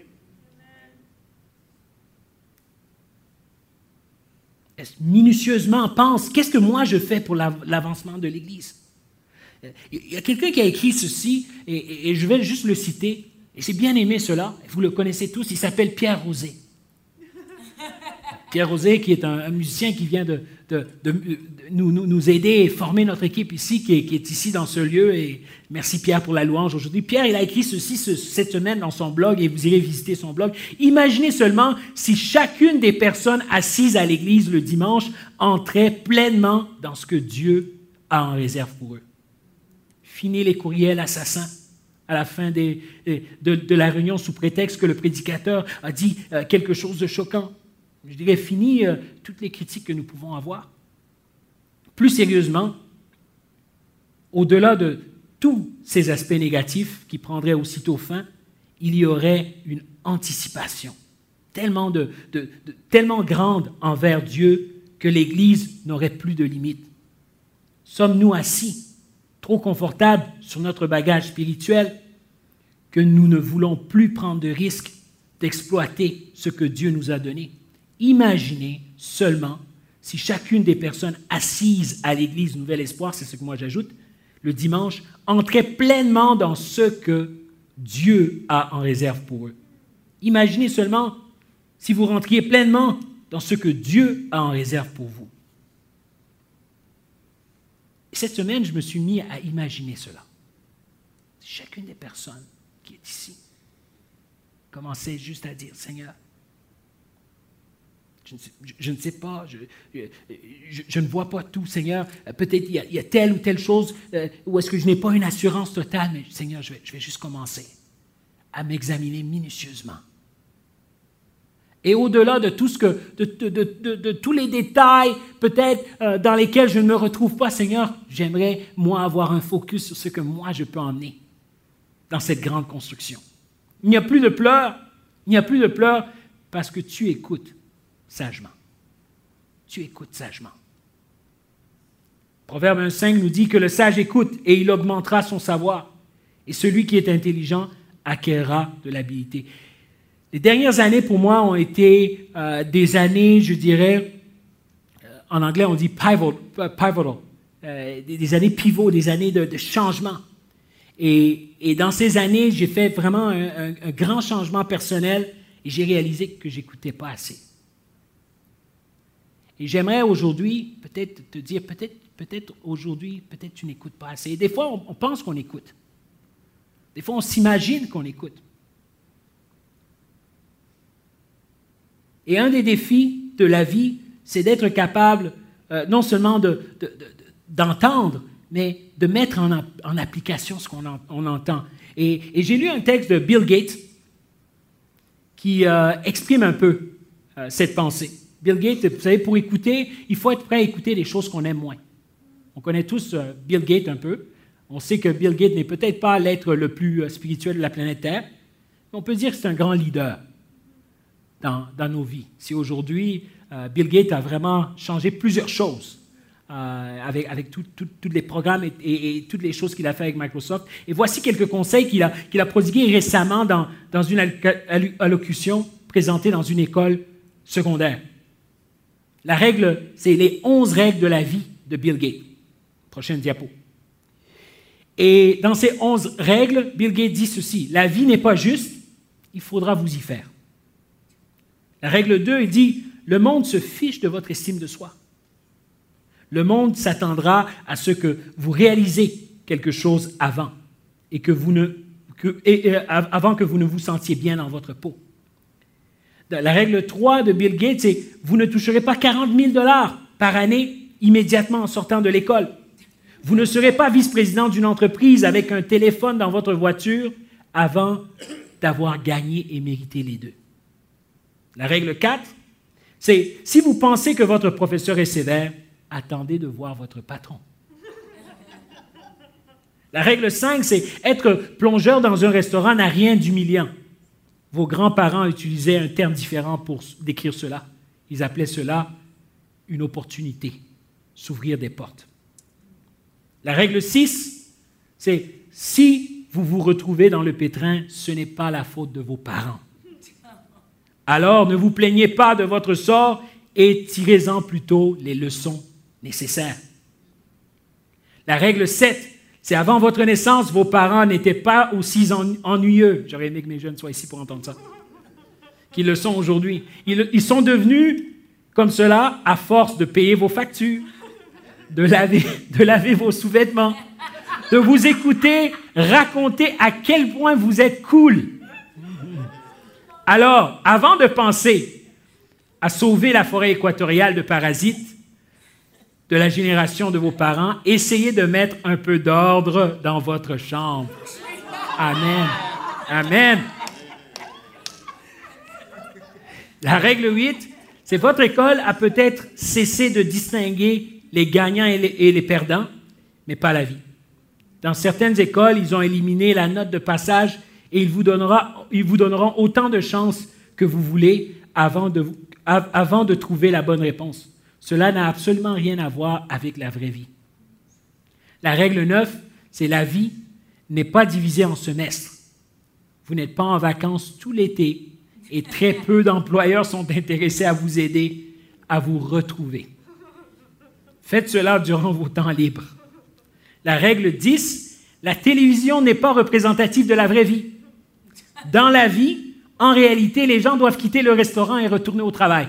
Est-ce, minutieusement, pense, qu'est-ce que moi je fais pour l'avancement de l'Église? Il y a quelqu'un qui a écrit ceci, et, et, et je vais juste le citer, et j'ai bien aimé cela, vous le connaissez tous, il s'appelle Pierre Rosé. Pierre Rosé, qui est un, un musicien qui vient de, de, de, de nous, nous, nous aider et former notre équipe ici, qui est, qui est ici dans ce lieu. Et merci Pierre pour la louange aujourd'hui. Pierre, il a écrit ceci ce, cette semaine dans son blog, et vous irez visiter son blog. Imaginez seulement si chacune des personnes assises à l'église le dimanche entrait pleinement dans ce que Dieu a en réserve pour eux. Fini les courriels assassins à la fin des, de, de la réunion sous prétexte que le prédicateur a dit euh, quelque chose de choquant. Je dirais, fini euh, toutes les critiques que nous pouvons avoir. Plus sérieusement, au-delà de tous ces aspects négatifs qui prendraient aussitôt fin, il y aurait une anticipation tellement, de, de, de, tellement grande envers Dieu que l'Église n'aurait plus de limites. Sommes-nous assis, trop confortables sur notre bagage spirituel, que nous ne voulons plus prendre de risques d'exploiter ce que Dieu nous a donné? Imaginez seulement si chacune des personnes assises à l'Église Nouvel Espoir, c'est ce que moi j'ajoute, le dimanche, entrait pleinement dans ce que Dieu a en réserve pour eux. Imaginez seulement si vous rentriez pleinement dans ce que Dieu a en réserve pour vous. Et cette semaine, je me suis mis à imaginer cela. Chacune des personnes qui est ici commençait juste à dire, Seigneur, je ne sais, je, je ne sais pas, je, je, je ne vois pas tout, Seigneur. Peut-être il y a, il y a telle ou telle chose euh, où est-ce que je n'ai pas une assurance totale, mais Seigneur, je vais, je vais juste commencer à m'examiner minutieusement. Et au-delà de tout ce que, de, de, de, de, de tous les détails, peut-être euh, dans lesquels je ne me retrouve pas, Seigneur, j'aimerais, moi, avoir un focus sur ce que moi, je peux emmener dans cette grande construction. Il n'y a plus de pleurs, il n'y a plus de pleurs parce que tu écoutes sagement. Tu écoutes sagement. Proverbe un cinq nous dit que le sage écoute et il augmentera son savoir. Et celui qui est intelligent acquérera de l'habileté. Les dernières années, pour moi, ont été euh, des années, je dirais, euh, en anglais, on dit pivotal, pivotal euh, des, des années pivots, des années de, de changement. Et, et dans ces années, j'ai fait vraiment un, un, un grand changement personnel et j'ai réalisé que je n'écoutais pas assez. Et j'aimerais aujourd'hui, peut-être te dire, peut-être, peut-être aujourd'hui, peut-être tu n'écoutes pas assez. Et des fois, on, on pense qu'on écoute. Des fois, on s'imagine qu'on écoute. Et un des défis de la vie, c'est d'être capable euh, non seulement de, de, de, d'entendre, mais de mettre en, en application ce qu'on en, on entend. Et, et j'ai lu un texte de Bill Gates qui euh, exprime un peu euh, cette pensée. Bill Gates, vous savez, pour écouter, il faut être prêt à écouter des choses qu'on aime moins. On connaît tous euh, Bill Gates un peu. On sait que Bill Gates n'est peut-être pas l'être le plus euh, spirituel de la planète Terre, mais on peut dire que c'est un grand leader dans, dans nos vies. Si aujourd'hui, euh, Bill Gates a vraiment changé plusieurs choses euh, avec, avec tous les programmes et, et, et toutes les choses qu'il a fait avec Microsoft. Et voici quelques conseils qu'il a, qu'il a prodigués récemment dans, dans une allocution présentée dans une école secondaire. La règle, c'est les onze règles de la vie de Bill Gates. Prochaine diapo. Et dans ces onze règles, Bill Gates dit ceci: la vie n'est pas juste, il faudra vous y faire. La règle deux, il dit, le monde se fiche de votre estime de soi. Le monde s'attendra à ce que vous réalisez quelque chose avant et que vous ne, que, et, et, avant que vous ne vous sentiez bien dans votre peau. La règle trois de Bill Gates, c'est vous ne toucherez pas quarante mille dollars par année immédiatement en sortant de l'école. Vous ne serez pas vice-président d'une entreprise avec un téléphone dans votre voiture avant d'avoir gagné et mérité les deux. La règle quatre, c'est si vous pensez que votre professeur est sévère, attendez de voir votre patron. La règle cinq, c'est être plongeur dans un restaurant n'a rien d'humiliant. Vos grands-parents utilisaient un terme différent pour décrire cela. Ils appelaient cela une opportunité, s'ouvrir des portes. La règle six, c'est si vous vous retrouvez dans le pétrin, ce n'est pas la faute de vos parents. Alors ne vous plaignez pas de votre sort et tirez-en plutôt les leçons nécessaires. La règle sept, c'est avant votre naissance, vos parents n'étaient pas aussi ennuyeux. J'aurais aimé que mes jeunes soient ici pour entendre ça. Qu'ils le sont aujourd'hui. Ils, ils sont devenus comme cela à force de payer vos factures, de laver, de laver vos sous-vêtements, de vous écouter raconter à quel point vous êtes cool. Alors, avant de penser à sauver la forêt équatoriale de parasites de la génération de vos parents, essayez de mettre un peu d'ordre dans votre chambre. Amen. Amen. La règle huit, c'est votre école a peut-être cessé de distinguer les gagnants et les, et les perdants, mais pas la vie. Dans certaines écoles, ils ont éliminé la note de passage et ils vous, donnera, ils vous donneront autant de chances que vous voulez avant de, avant de trouver la bonne réponse. Cela n'a absolument rien à voir avec la vraie vie. La règle neuf, c'est la vie n'est pas divisée en semestres. Vous n'êtes pas en vacances tout l'été et très peu d'employeurs sont intéressés à vous aider à vous retrouver. Faites cela durant vos temps libres. La règle dix, la télévision n'est pas représentative de la vraie vie. Dans la vie, en réalité, les gens doivent quitter le restaurant et retourner au travail.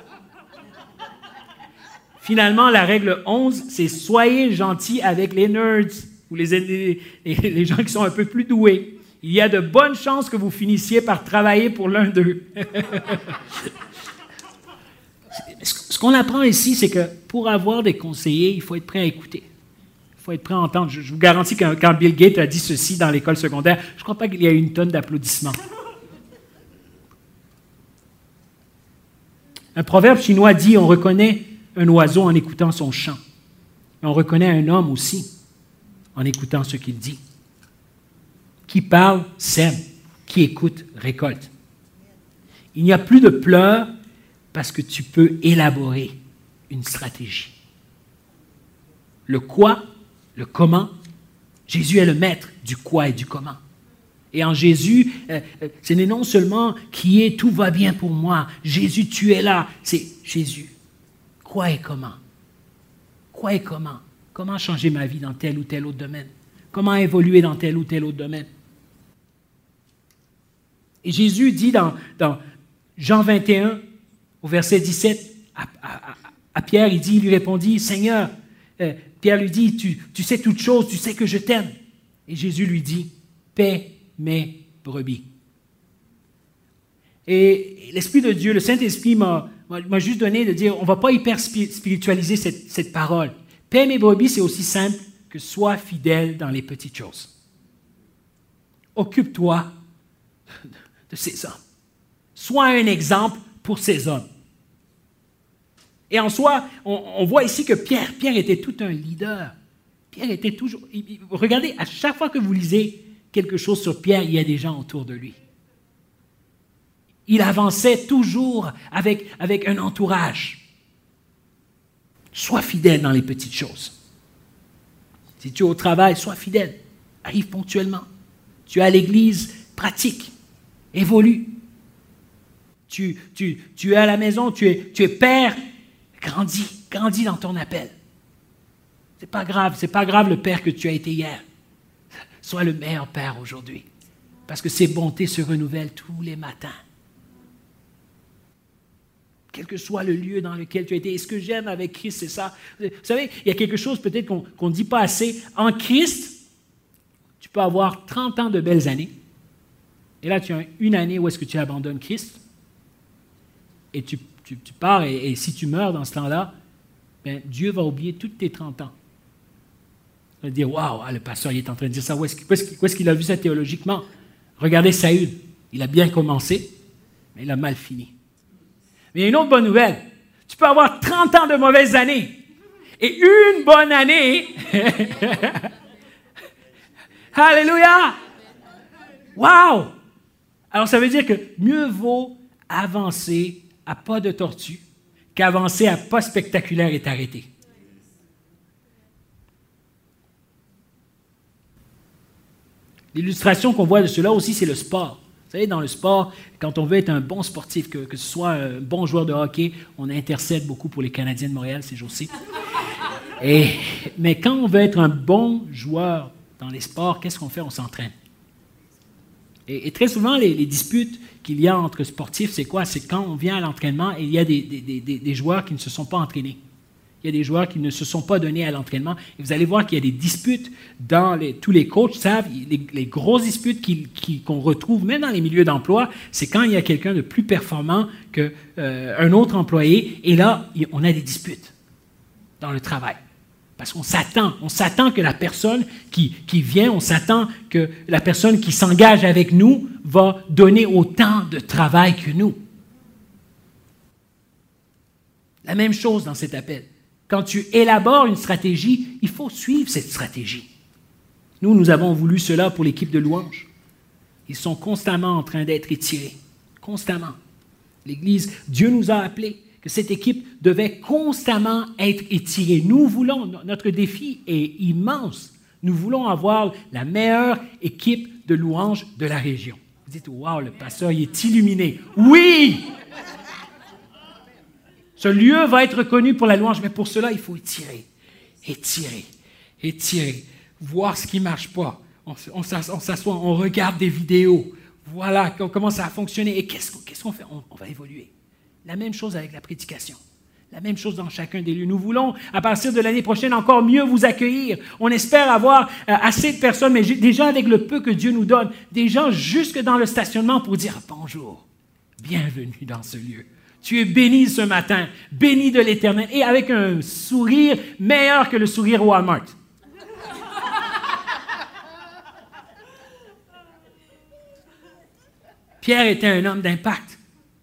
Finalement, la règle onze, c'est soyez gentils avec les nerds ou les, les, les gens qui sont un peu plus doués. Il y a de bonnes chances que vous finissiez par travailler pour l'un d'eux. Ce qu'on apprend ici, c'est que pour avoir des conseillers, il faut être prêt à écouter. Il faut être prêt à entendre. Je vous garantis que quand Bill Gates a dit ceci dans l'école secondaire, je ne crois pas qu'il y ait eu une tonne d'applaudissements. Un proverbe chinois dit, on reconnaît un oiseau en écoutant son chant. Et on reconnaît un homme aussi en écoutant ce qu'il dit. Qui parle, sème. Qui écoute, récolte. Il n'y a plus de pleurs parce que tu peux élaborer une stratégie. Le quoi, le comment. Jésus est le maître du quoi et du comment. Et en Jésus, euh, ce n'est non seulement qui est, tout va bien pour moi. Jésus, tu es là. C'est Jésus. Quoi et comment? Quoi et comment? Comment changer ma vie dans tel ou tel autre domaine? Comment évoluer dans tel ou tel autre domaine? Et Jésus dit dans, dans Jean vingt et un, au verset dix-sept, à, à, à Pierre, il dit, il lui répondit, « Seigneur, euh, Pierre lui dit, tu, tu sais toutes choses, tu sais que je t'aime. » Et Jésus lui dit, « Paie mes brebis. » Et l'Esprit de Dieu, le Saint-Esprit m'a, m'a juste donné de dire, on ne va pas hyper spiritualiser cette, cette parole. « Paie mes brebis », c'est aussi simple que « sois fidèle dans les petites choses ». Occupe-toi de ces hommes. Sois un exemple pour ces hommes. Et en soi, on, on voit ici que Pierre, Pierre était tout un leader. Pierre était toujours... Il, il, regardez, à chaque fois que vous lisez quelque chose sur Pierre, il y a des gens autour de lui. Il avançait toujours avec, avec un entourage. Sois fidèle dans les petites choses. Si tu es au travail, sois fidèle. Arrive ponctuellement. Tu es à l'église, pratique. Évolue. Tu, tu, tu es à la maison, tu es, tu es père, grandis, grandis dans ton appel. C'est pas grave, c'est pas grave le père que tu as été hier. Sois le meilleur père aujourd'hui, parce que ses bontés se renouvellent tous les matins. Quel que soit le lieu dans lequel tu as été. Et ce que j'aime avec Christ, c'est ça. Vous savez, il y a quelque chose peut-être qu'on qu'on ne dit pas assez. En Christ, tu peux avoir trente ans de belles années, et là tu as une année où est-ce que tu abandonnes Christ, et tu, tu, tu pars, et, et si tu meurs dans ce temps-là, ben, Dieu va oublier tous tes trente ans. Il va dire, waouh, le pasteur il est en train de dire ça, où est-ce, où est-ce, où est-ce qu'il a vu ça théologiquement? Regardez Saül, il a bien commencé, mais il a mal fini. Mais il y a une autre bonne nouvelle, tu peux avoir trente ans de mauvaises années, et une bonne année, alléluia, waouh! Alors ça veut dire que mieux vaut avancer à pas de tortue qu'avancer à pas spectaculaire et t'arrêter. L'illustration qu'on voit de cela aussi, c'est le sport. Vous savez, dans le sport, quand on veut être un bon sportif, que, que ce soit un bon joueur de hockey, on intercède beaucoup pour les Canadiens de Montréal, c'est José. Et, mais quand on veut être un bon joueur dans les sports, qu'est-ce qu'on fait? On s'entraîne. Et, et très souvent, les, les disputes qu'il y a entre sportifs, c'est quoi? C'est quand on vient à l'entraînement et il y a des, des, des, des joueurs qui ne se sont pas entraînés. Il y a des joueurs qui ne se sont pas donnés à l'entraînement. Et vous allez voir qu'il y a des disputes dans les... Tous les coachs savent, les, les grosses disputes qui, qui, qu'on retrouve, même dans les milieux d'emploi, c'est quand il y a quelqu'un de plus performant qu'un euh, autre employé. Et là, on a des disputes dans le travail. Parce qu'on s'attend, on s'attend que la personne qui, qui vient, on s'attend que la personne qui s'engage avec nous va donner autant de travail que nous. La même chose dans cet appel. Quand tu élabores une stratégie, il faut suivre cette stratégie. Nous, nous avons voulu cela pour l'équipe de louanges. Ils sont constamment en train d'être étirés. Constamment. L'Église, Dieu nous a appelés que cette équipe devait constamment être étirée. Nous voulons, notre défi est immense. Nous voulons avoir la meilleure équipe de louanges de la région. Vous dites, wow, le pasteur, il est illuminé. Oui! Ce lieu va être reconnu pour la louange, mais pour cela, il faut étirer. étirer, étirer, voir ce qui ne marche pas. On, on s'assoit, on regarde des vidéos. Voilà, on commence à fonctionner. Et qu'est-ce, qu'est-ce qu'on fait? On, on va évoluer. La même chose avec la prédication. La même chose dans chacun des lieux. Nous voulons, à partir de l'année prochaine, encore mieux vous accueillir. On espère avoir euh, assez de personnes, mais des gens avec le peu que Dieu nous donne, des gens jusque dans le stationnement pour dire bonjour, bienvenue dans ce lieu. Tu es béni ce matin, béni de l'Éternel, et avec un sourire meilleur que le sourire Walmart. Pierre était un homme d'impact.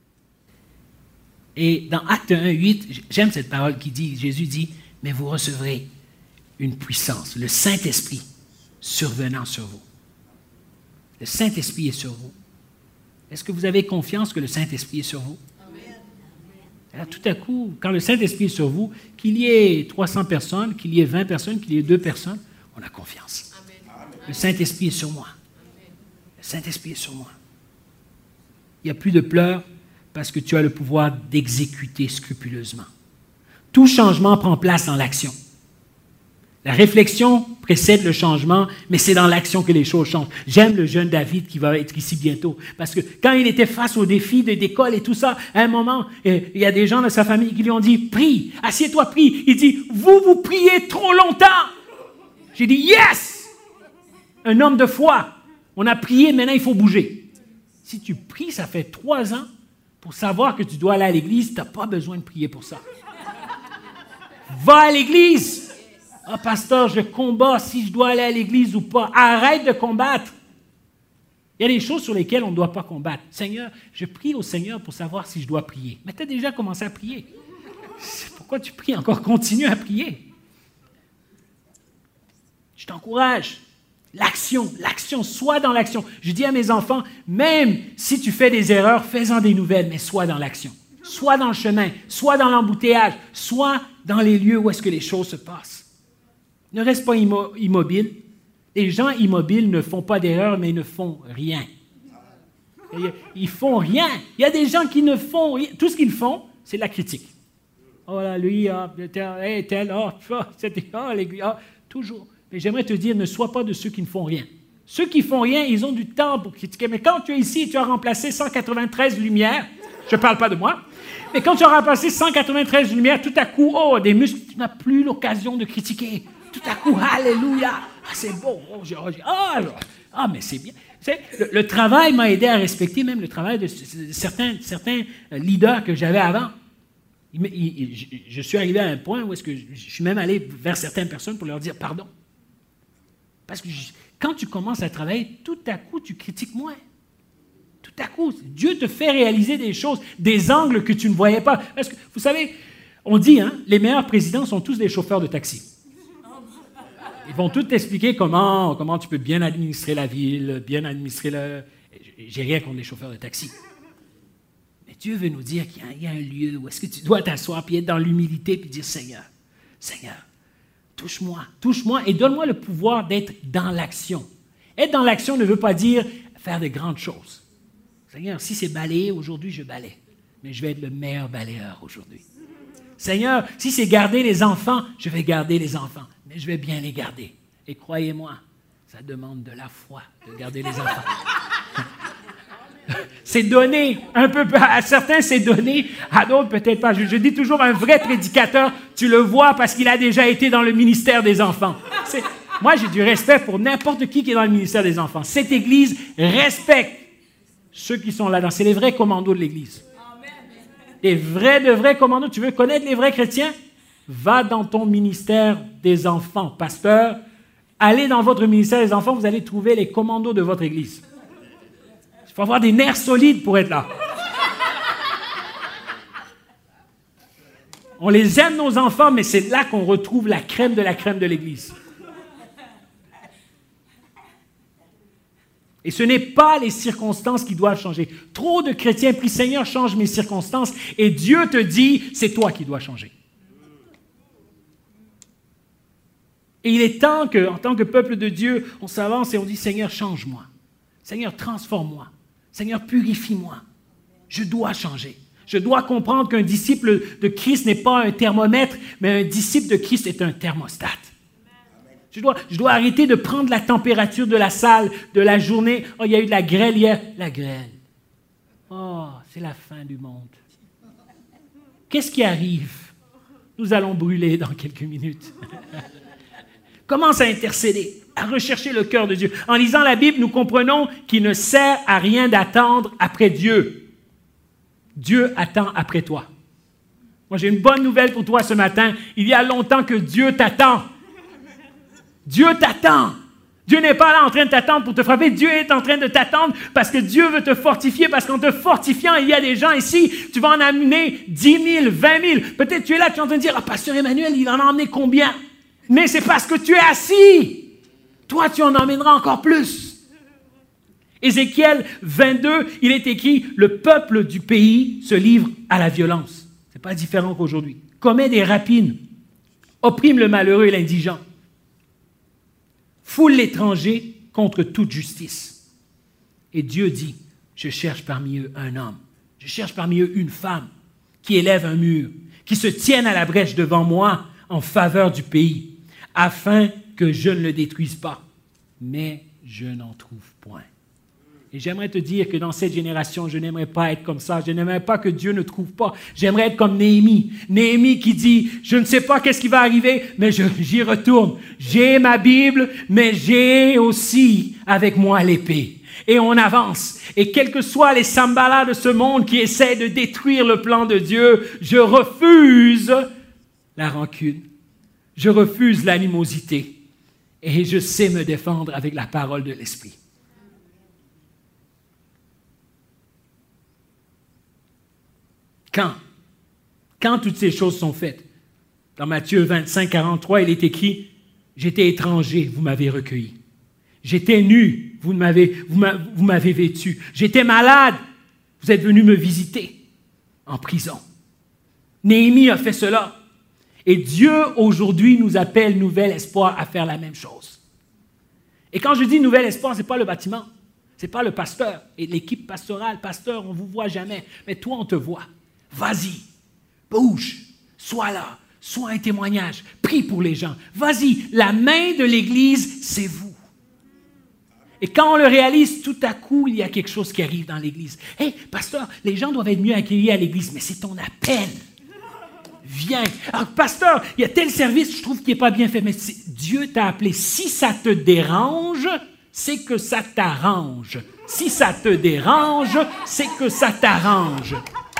Et dans Acte un, huit, j'aime cette parole qui dit, Jésus dit, « Mais vous recevrez une puissance, le Saint-Esprit survenant sur vous. » Le Saint-Esprit est sur vous. Est-ce que vous avez confiance que le Saint-Esprit est sur vous? Amen. Alors, tout à coup, quand le Saint-Esprit est sur vous, qu'il y ait trois cents personnes, qu'il y ait vingt personnes, qu'il y ait deux personnes, on a confiance. Amen. Le Saint-Esprit est sur moi. Amen. Le Saint-Esprit est sur moi. Il n'y a plus de pleurs, parce que tu as le pouvoir d'exécuter scrupuleusement. Tout changement prend place dans l'action. La réflexion précède le changement, mais c'est dans l'action que les choses changent. J'aime le jeune David qui va être ici bientôt, parce que quand il était face aux défis de d'école et tout ça, à un moment, il y a des gens de sa famille qui lui ont dit « Prie, assieds-toi, prie ». Il dit « Vous, vous priez trop longtemps ». J'ai dit « Yes !» Un homme de foi. On a prié, maintenant il faut bouger. Si tu pries, ça fait trois ans, pour savoir que tu dois aller à l'église, tu n'as pas besoin de prier pour ça. Va à l'église. Ah, oh, pasteur, je combats si je dois aller à l'église ou pas. Arrête de combattre. Il y a des choses sur lesquelles on ne doit pas combattre. Seigneur, je prie au Seigneur pour savoir si je dois prier. Mais tu as déjà commencé à prier. Pourquoi tu pries encore? Continue à prier. Je t'encourage. L'action, l'action, sois dans l'action. Je dis à mes enfants, même si tu fais des erreurs, fais-en des nouvelles, mais sois dans l'action. Sois dans le chemin, sois dans l'embouteillage, sois dans les lieux où est-ce que les choses se passent. Ne reste pas immo- immobile. Les gens immobiles ne font pas d'erreurs, mais ils ne font rien. Ils font rien. Il y a des gens qui ne font rien. Tout ce qu'ils font, c'est la critique. Oh là, lui, ah, tel, tel, oh, c'était, oh, l'église, oh, toujours. Mais j'aimerais te dire, ne sois pas de ceux qui ne font rien. Ceux qui font rien, ils ont du temps pour critiquer. Mais quand tu es ici et tu as remplacé cent quatre-vingt-treize lumières, je ne parle pas de moi, mais quand tu as remplacé cent quatre-vingt-treize lumières, tout à coup, oh, des muscles, tu n'as plus l'occasion de critiquer. Tout à coup, alléluia, ah, c'est beau, oh, j'ai, oh, j'ai, ah, ah, mais c'est bien. Tu sais, le, le travail m'a aidé à respecter même le travail de, de certains, certains leaders que j'avais avant. Il, il, je, je suis arrivé à un point où est-ce que je, je suis même allé vers certaines personnes pour leur dire pardon. Parce que quand tu commences à travailler, tout à coup, tu critiques moins. Tout à coup, Dieu te fait réaliser des choses, des angles que tu ne voyais pas. Parce que, vous savez, on dit, hein, les meilleurs présidents sont tous des chauffeurs de taxi. Ils vont tous t'expliquer comment, comment tu peux bien administrer la ville, bien administrer le... J'ai rien contre les chauffeurs de taxi. Mais Dieu veut nous dire qu'il y a, il y a un lieu où est-ce que tu dois t'asseoir puis être dans l'humilité puis dire, Seigneur, Seigneur, touche-moi, touche-moi et donne-moi le pouvoir d'être dans l'action. Être dans l'action ne veut pas dire faire de grandes choses. Seigneur, si c'est balayer, aujourd'hui, je balaye. Mais je vais être le meilleur balayeur aujourd'hui. Seigneur, si c'est garder les enfants, je vais garder les enfants. Mais je vais bien les garder. Et croyez-moi, ça demande de la foi de garder les enfants. C'est donné, un peu à certains c'est donné, à d'autres peut-être pas. Je, je dis toujours, un vrai prédicateur, tu le vois parce qu'il a déjà été dans le ministère des enfants. C'est, moi, j'ai du respect pour n'importe qui qui est dans le ministère des enfants. Cette Église respecte ceux qui sont là-dedans. C'est les vrais commandos de l'Église. Les vrais de vrais commandos. Tu veux connaître les vrais chrétiens? Va dans ton ministère des enfants. Pasteur, allez dans votre ministère des enfants, vous allez trouver les commandos de votre Église. Il faut avoir des nerfs solides pour être là. On les aime, nos enfants, mais c'est là qu'on retrouve la crème de la crème de l'Église. Et ce n'est pas les circonstances qui doivent changer. Trop de chrétiens prient, Seigneur, change mes circonstances, et Dieu te dit, c'est toi qui dois changer. Et il est temps qu'en tant que peuple de Dieu, on s'avance et on dit, Seigneur, change-moi. Seigneur, transforme-moi. Seigneur, purifie-moi. Je dois changer. Je dois comprendre qu'un disciple de Christ n'est pas un thermomètre, mais un disciple de Christ est un thermostat. Je dois, je dois arrêter de prendre la température de la salle, de la journée. Oh, il y a eu de la grêle hier. La grêle. Oh, c'est la fin du monde. Qu'est-ce qui arrive? Nous allons brûler dans quelques minutes. Commence à intercéder, à rechercher le cœur de Dieu. En lisant la Bible, nous comprenons qu'il ne sert à rien d'attendre après Dieu. Dieu attend après toi. Moi, j'ai une bonne nouvelle pour toi ce matin. Il y a longtemps que Dieu t'attend. Dieu t'attend. Dieu n'est pas là en train de t'attendre pour te frapper. Dieu est en train de t'attendre parce que Dieu veut te fortifier, parce qu'en te fortifiant, il y a des gens ici, tu vas en amener dix mille, vingt mille. Peut-être tu es là, tu es en train de dire, « Ah, Pasteur Emmanuel, il en a emmené combien? » Mais c'est parce que tu es assis. Toi, tu en emmèneras encore plus. Ézéchiel vingt-deux, il est écrit, « Le peuple du pays se livre à la violence. » Ce n'est pas différent qu'aujourd'hui. Commet des rapines, opprime le malheureux et l'indigent. Foule l'étranger contre toute justice. Et Dieu dit, je cherche parmi eux un homme, je cherche parmi eux une femme qui élève un mur, qui se tienne à la brèche devant moi en faveur du pays, afin que je ne le détruise pas. Mais je n'en trouve point. Et j'aimerais te dire que dans cette génération, je n'aimerais pas être comme ça. Je n'aimerais pas que Dieu ne trouve pas. J'aimerais être comme Néhémie. Néhémie qui dit, je ne sais pas qu'est-ce qui va arriver, mais je, j'y retourne. J'ai ma Bible, mais j'ai aussi avec moi l'épée. Et on avance. Et quels que soient les sambalas de ce monde qui essaient de détruire le plan de Dieu, je refuse la rancune. Je refuse l'animosité. Et je sais me défendre avec la parole de l'Esprit. Quand? Quand toutes ces choses sont faites? Dans Matthieu vingt-cinq, quarante-trois, il est écrit, « J'étais étranger, vous m'avez recueilli. J'étais nu, vous m'avez, vous m'avez, vous m'avez vêtu. J'étais malade, vous êtes venu me visiter en prison. » Néhémie a fait cela. Et Dieu, aujourd'hui, nous appelle Nouvel Espoir à faire la même chose. Et quand je dis Nouvel Espoir, ce n'est pas le bâtiment, ce n'est pas le pasteur et l'équipe pastorale. Pasteur, on ne vous voit jamais, mais toi, on te voit. Vas-y, bouge, sois là, sois un témoignage, prie pour les gens. Vas-y, la main de l'Église, c'est vous. Et quand on le réalise, tout à coup, il y a quelque chose qui arrive dans l'Église. « Hey, pasteur, les gens doivent être mieux accueillis à l'Église, mais c'est ton appel. Viens. Alors, pasteur, il y a tel service, je trouve qu'il n'est pas bien fait, mais Dieu t'a appelé. Si ça te dérange, c'est que ça t'arrange. Si ça te dérange, c'est que ça t'arrange. »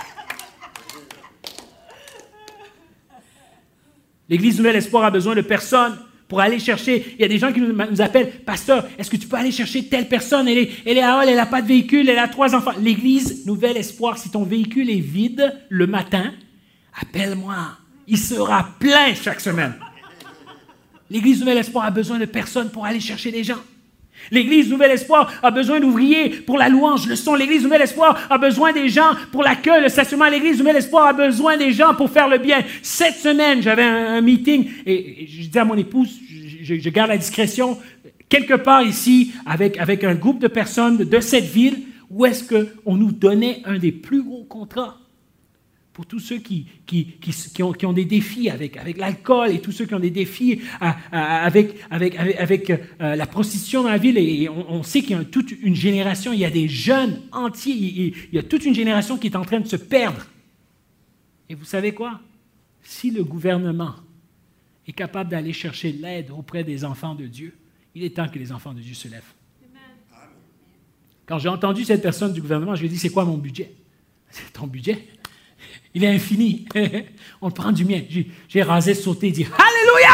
L'Église Nouvel Espoir a besoin de personnes pour aller chercher. Il y a des gens qui nous, nous appellent, « Pasteur, est-ce que tu peux aller chercher telle personne? Elle est, elle est à Hall, elle n'a pas de véhicule, elle a trois enfants. » L'Église Nouvel Espoir, si ton véhicule est vide le matin, appelle-moi. Il sera plein chaque semaine. L'Église Nouvel Espoir a besoin de personnes pour aller chercher les gens. L'Église Nouvel Espoir a besoin d'ouvriers pour la louange, le son. L'Église Nouvel Espoir a besoin des gens pour l'accueil, le stationnement. L'Église Nouvel Espoir a besoin des gens pour faire le bien. Cette semaine, j'avais un, un meeting et, et je dis à mon épouse, je, je, je garde la discrétion, quelque part ici, avec, avec un groupe de personnes de, de cette ville, où est-ce qu'on nous donnait un des plus gros contrats pour tous ceux qui, qui, qui, qui, ont, qui ont des défis avec, avec l'alcool et tous ceux qui ont des défis à, à, avec, avec, avec, avec euh, la prostitution dans la ville. Et, et on, on sait qu'il y a toute une génération, il y a des jeunes entiers, il, il y a toute une génération qui est en train de se perdre. Et vous savez quoi? Si le gouvernement est capable d'aller chercher l'aide auprès des enfants de Dieu, il est temps que les enfants de Dieu se lèvent. Amen. Quand j'ai entendu cette personne du gouvernement, je lui ai dit, c'est quoi mon budget? C'est ton budget? Il est infini. On prend du mien. J'ai, j'ai rasé, sauté, dit « Alléluia !»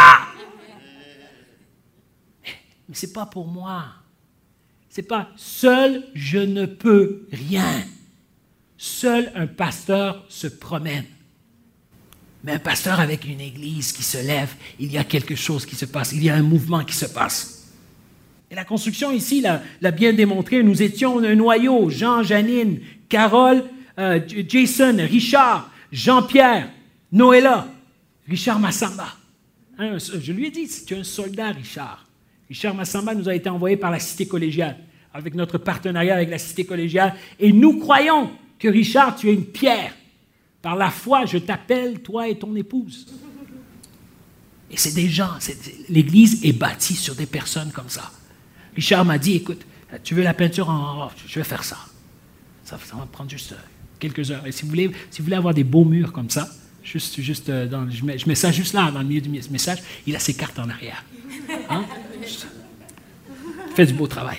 Mais ce n'est pas pour moi. Ce n'est pas « seul, je ne peux rien ». Seul un pasteur se promène. Mais un pasteur avec une église qui se lève, il y a quelque chose qui se passe. Il y a un mouvement qui se passe. Et la construction ici l'a, l'a bien démontré. Nous étions un noyau. Jean, Janine, Carole, Euh, Jason, Richard, Jean-Pierre, Noëlla, Richard Massamba. Hein, je lui ai dit, tu es un soldat, Richard. Richard Massamba nous a été envoyé par la Cité collégiale, avec notre partenariat avec la Cité collégiale. Et nous croyons que, Richard, tu es une pierre. Par la foi, je t'appelle, toi et ton épouse. Et c'est des gens, c'est, l'Église est bâtie sur des personnes comme ça. Richard m'a dit, écoute, tu veux la peinture en... Je vais faire ça. Ça, ça va me prendre juste quelques heures. Et si vous voulez, si vous voulez avoir des beaux murs comme ça, juste, juste dans, je, mets, je mets ça juste là, dans le milieu du message, il a ses cartes en arrière. Hein? Fais du beau travail.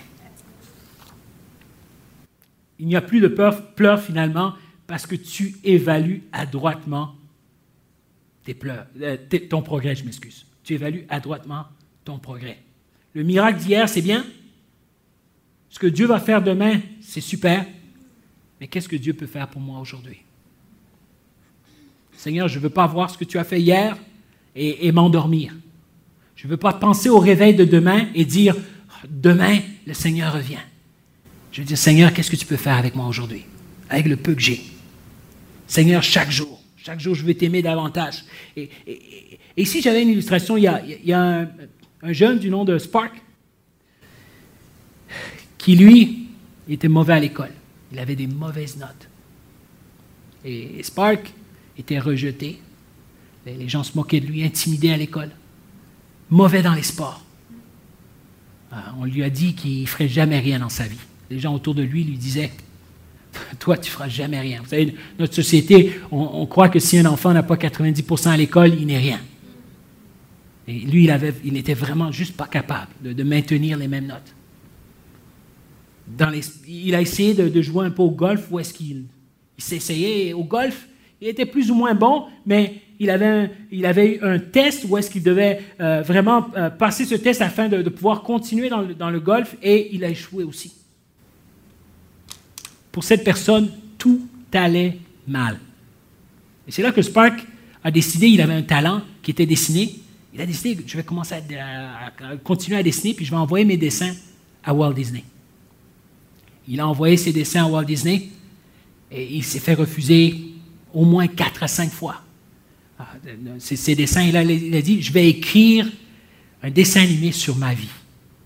Il n'y a plus de peur, pleurs finalement, parce que tu évalues adroitement tes pleurs, euh, tes, ton progrès, je m'excuse. Tu évalues adroitement ton progrès. Le miracle d'hier, c'est bien. Ce que Dieu va faire demain, c'est super. Mais qu'est-ce que Dieu peut faire pour moi aujourd'hui? Seigneur, je ne veux pas voir ce que tu as fait hier et, et m'endormir. Je ne veux pas penser au réveil de demain et dire, demain, le Seigneur revient. Je veux dire, Seigneur, qu'est-ce que tu peux faire avec moi aujourd'hui? Avec le peu que j'ai. Seigneur, chaque jour, chaque jour, je veux t'aimer davantage. Et, et, et, et ici, j'avais une illustration. Il y a, il y a un, un jeune du nom de Spark qui, lui, était mauvais à l'école. Il avait des mauvaises notes. Et Spark était rejeté. Les gens se moquaient de lui, intimidé à l'école. Mauvais dans les sports. On lui a dit qu'il ne ferait jamais rien dans sa vie. Les gens autour de lui lui disaient, « Toi, tu ne feras jamais rien. » Vous savez, notre société, on, on croit que si un enfant n'a pas quatre-vingt-dix pour cent à l'école, il n'est rien. Et lui, il, avait, il n'était vraiment juste pas capable de, de maintenir les mêmes notes. Dans les, il a essayé de, de jouer un peu au golf, où est-ce qu'il il s'est essayé au golf. Il était plus ou moins bon, mais il avait un, il avait un test où est-ce qu'il devait euh, vraiment euh, passer ce test afin de, de pouvoir continuer dans le, dans le golf, et il a échoué aussi. Pour cette personne, tout allait mal. Et c'est là que Spark a décidé, il avait un talent qui était dessiné. Il a décidé, je vais commencer à, à continuer à dessiner, puis je vais envoyer mes dessins à Walt Disney. Il a envoyé ses dessins à Walt Disney et il s'est fait refuser au moins quatre à cinq fois. Ces, ces dessins, il a, il a dit, je vais écrire un dessin animé sur ma vie.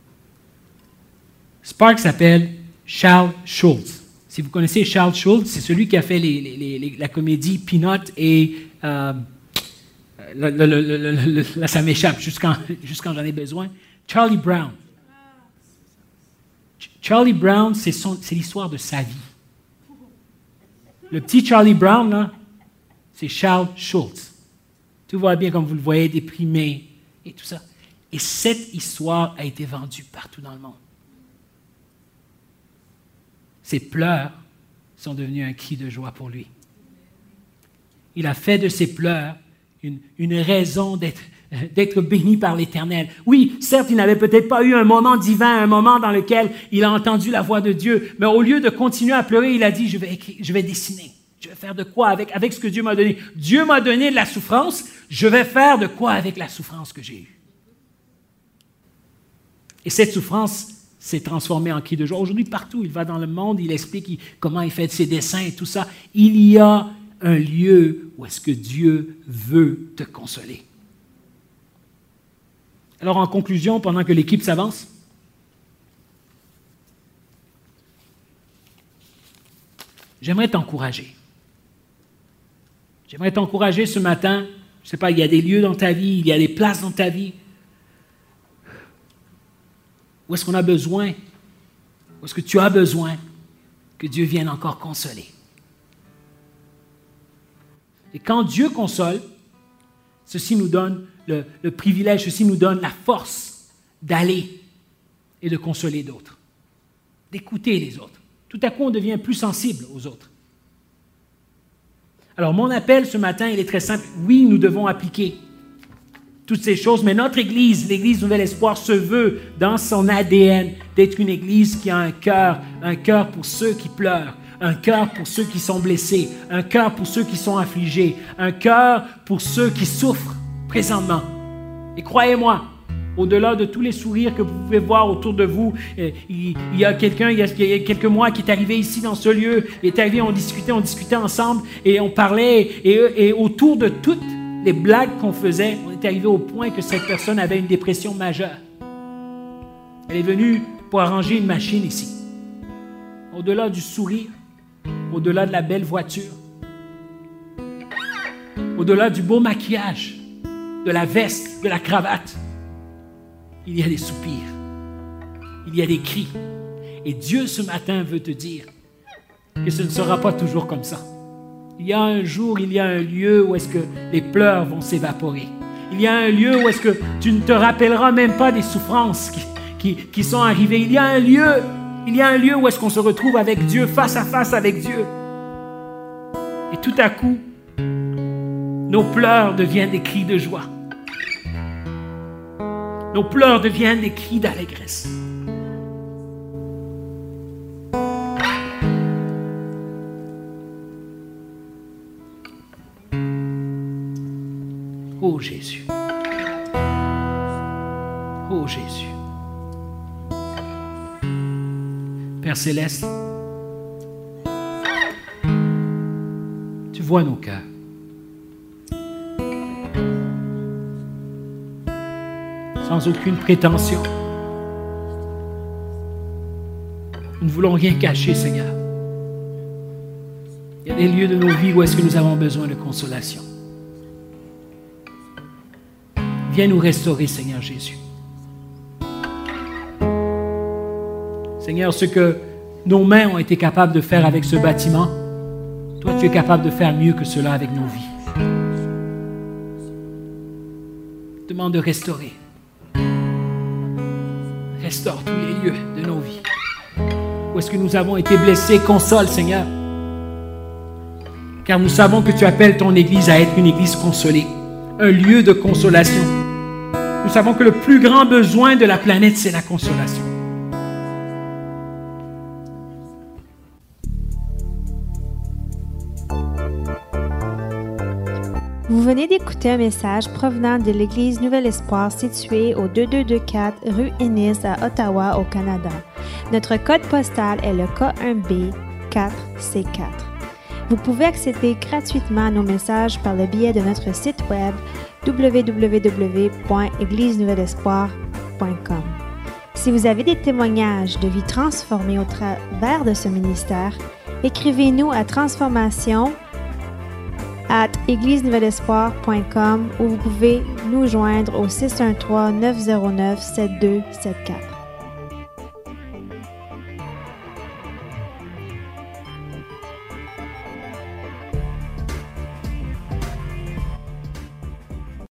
Spark s'appelle Charles Schulz. Si vous connaissez Charles Schulz, c'est celui qui a fait les, les, les, la comédie Peanut et... Euh, le, le, le, le, le, là, ça m'échappe jusqu'en, jusqu'en j'en ai besoin. Charlie Brown. Charlie Brown, c'est, son, c'est l'histoire de sa vie. Le petit Charlie Brown, là, c'est Charles Schulz. Tout va bien comme vous le voyez, déprimé et tout ça. Et cette histoire a été vendue partout dans le monde. Ses pleurs sont devenus un cri de joie pour lui. Il a fait de ses pleurs une, une raison d'être, d'être béni par l'Éternel. Oui, certes, il n'avait peut-être pas eu un moment divin, un moment dans lequel il a entendu la voix de Dieu, mais au lieu de continuer à pleurer, il a dit, je vais écrire, je vais dessiner. Je vais faire de quoi avec, avec ce que Dieu m'a donné? Dieu m'a donné de la souffrance, je vais faire de quoi avec la souffrance que j'ai eue? Et cette souffrance s'est transformée en cri de joie. Aujourd'hui, partout, il va dans le monde, il explique il, comment il fait ses dessins et tout ça. Il y a un lieu où est-ce que Dieu veut te consoler. Alors, en conclusion, pendant que l'équipe s'avance, j'aimerais t'encourager. J'aimerais t'encourager ce matin. Je ne sais pas, il y a des lieux dans ta vie, il y a des places dans ta vie. Où est-ce qu'on a besoin? Où est-ce que tu as besoin que Dieu vienne encore consoler? Et quand Dieu console, ceci nous donne le, le privilège, ceci nous donne la force d'aller et de consoler d'autres, d'écouter les autres. Tout à coup, on devient plus sensible aux autres. Alors, mon appel ce matin, il est très simple. Oui, nous devons appliquer toutes ces choses, mais notre Église, l'Église Nouvel Espoir, se veut dans son A D N d'être une Église qui a un cœur, un cœur pour ceux qui pleurent, un cœur pour ceux qui sont blessés, un cœur pour ceux qui sont affligés, un cœur pour ceux qui souffrent présentement. Et croyez-moi, au-delà de tous les sourires que vous pouvez voir autour de vous, il y a quelqu'un, il y a quelques mois, qui est arrivé ici dans ce lieu, il est arrivé, on discutait, on discutait ensemble et on parlait, et, et autour de toutes les blagues qu'on faisait, on est arrivé au point que cette personne avait une dépression majeure. Elle est venue pour arranger une machine ici. Au-delà du sourire, au-delà de la belle voiture, Au-delà du beau maquillage, de la veste, de la cravate, il y a des soupirs, il y a des cris. Et Dieu, ce matin, veut te dire que ce ne sera pas toujours comme ça. Il y a un jour, il y a un lieu où est-ce que les pleurs vont s'évaporer. Il y a un lieu où est-ce que tu ne te rappelleras même pas des souffrances qui, qui, qui sont arrivées. Il y a un lieu, il y a un lieu où est-ce qu'on se retrouve avec Dieu, face à face avec Dieu. Et tout à coup, nos pleurs deviennent des cris de joie. Nos pleurs deviennent des cris d'allégresse. Oh Jésus. Oh Jésus. Père Céleste, tu vois nos cœurs. Sans aucune prétention. Nous ne voulons rien cacher, Seigneur. Il y a des lieux de nos vies où est-ce que nous avons besoin de consolation. Viens nous restaurer, Seigneur Jésus. Seigneur, ce que nos mains ont été capables de faire avec ce bâtiment, toi, tu es capable de faire mieux que cela avec nos vies. Demande de restaurer. Restaure tous les lieux de nos vies. Où est-ce que nous avons été blessés? Console, Seigneur. Car nous savons que tu appelles ton Église à être une Église consolée. Un lieu de consolation. Nous savons que le plus grand besoin de la planète, c'est la consolation. Vous venez d'écouter un message provenant de l'Église Nouvel Espoir située au deux deux deux quatre rue Ennis à Ottawa, au Canada. Notre code postal est le K un B quatre C quatre. Vous pouvez accéder gratuitement à nos messages par le biais de notre site web w w w point église nouvel espoir point com. Si vous avez des témoignages de vie transformée au travers de ce ministère, écrivez-nous à transformation at église nouvel espoir point com ou vous pouvez nous joindre au six un trois neuf zéro neuf sept deux sept quatre.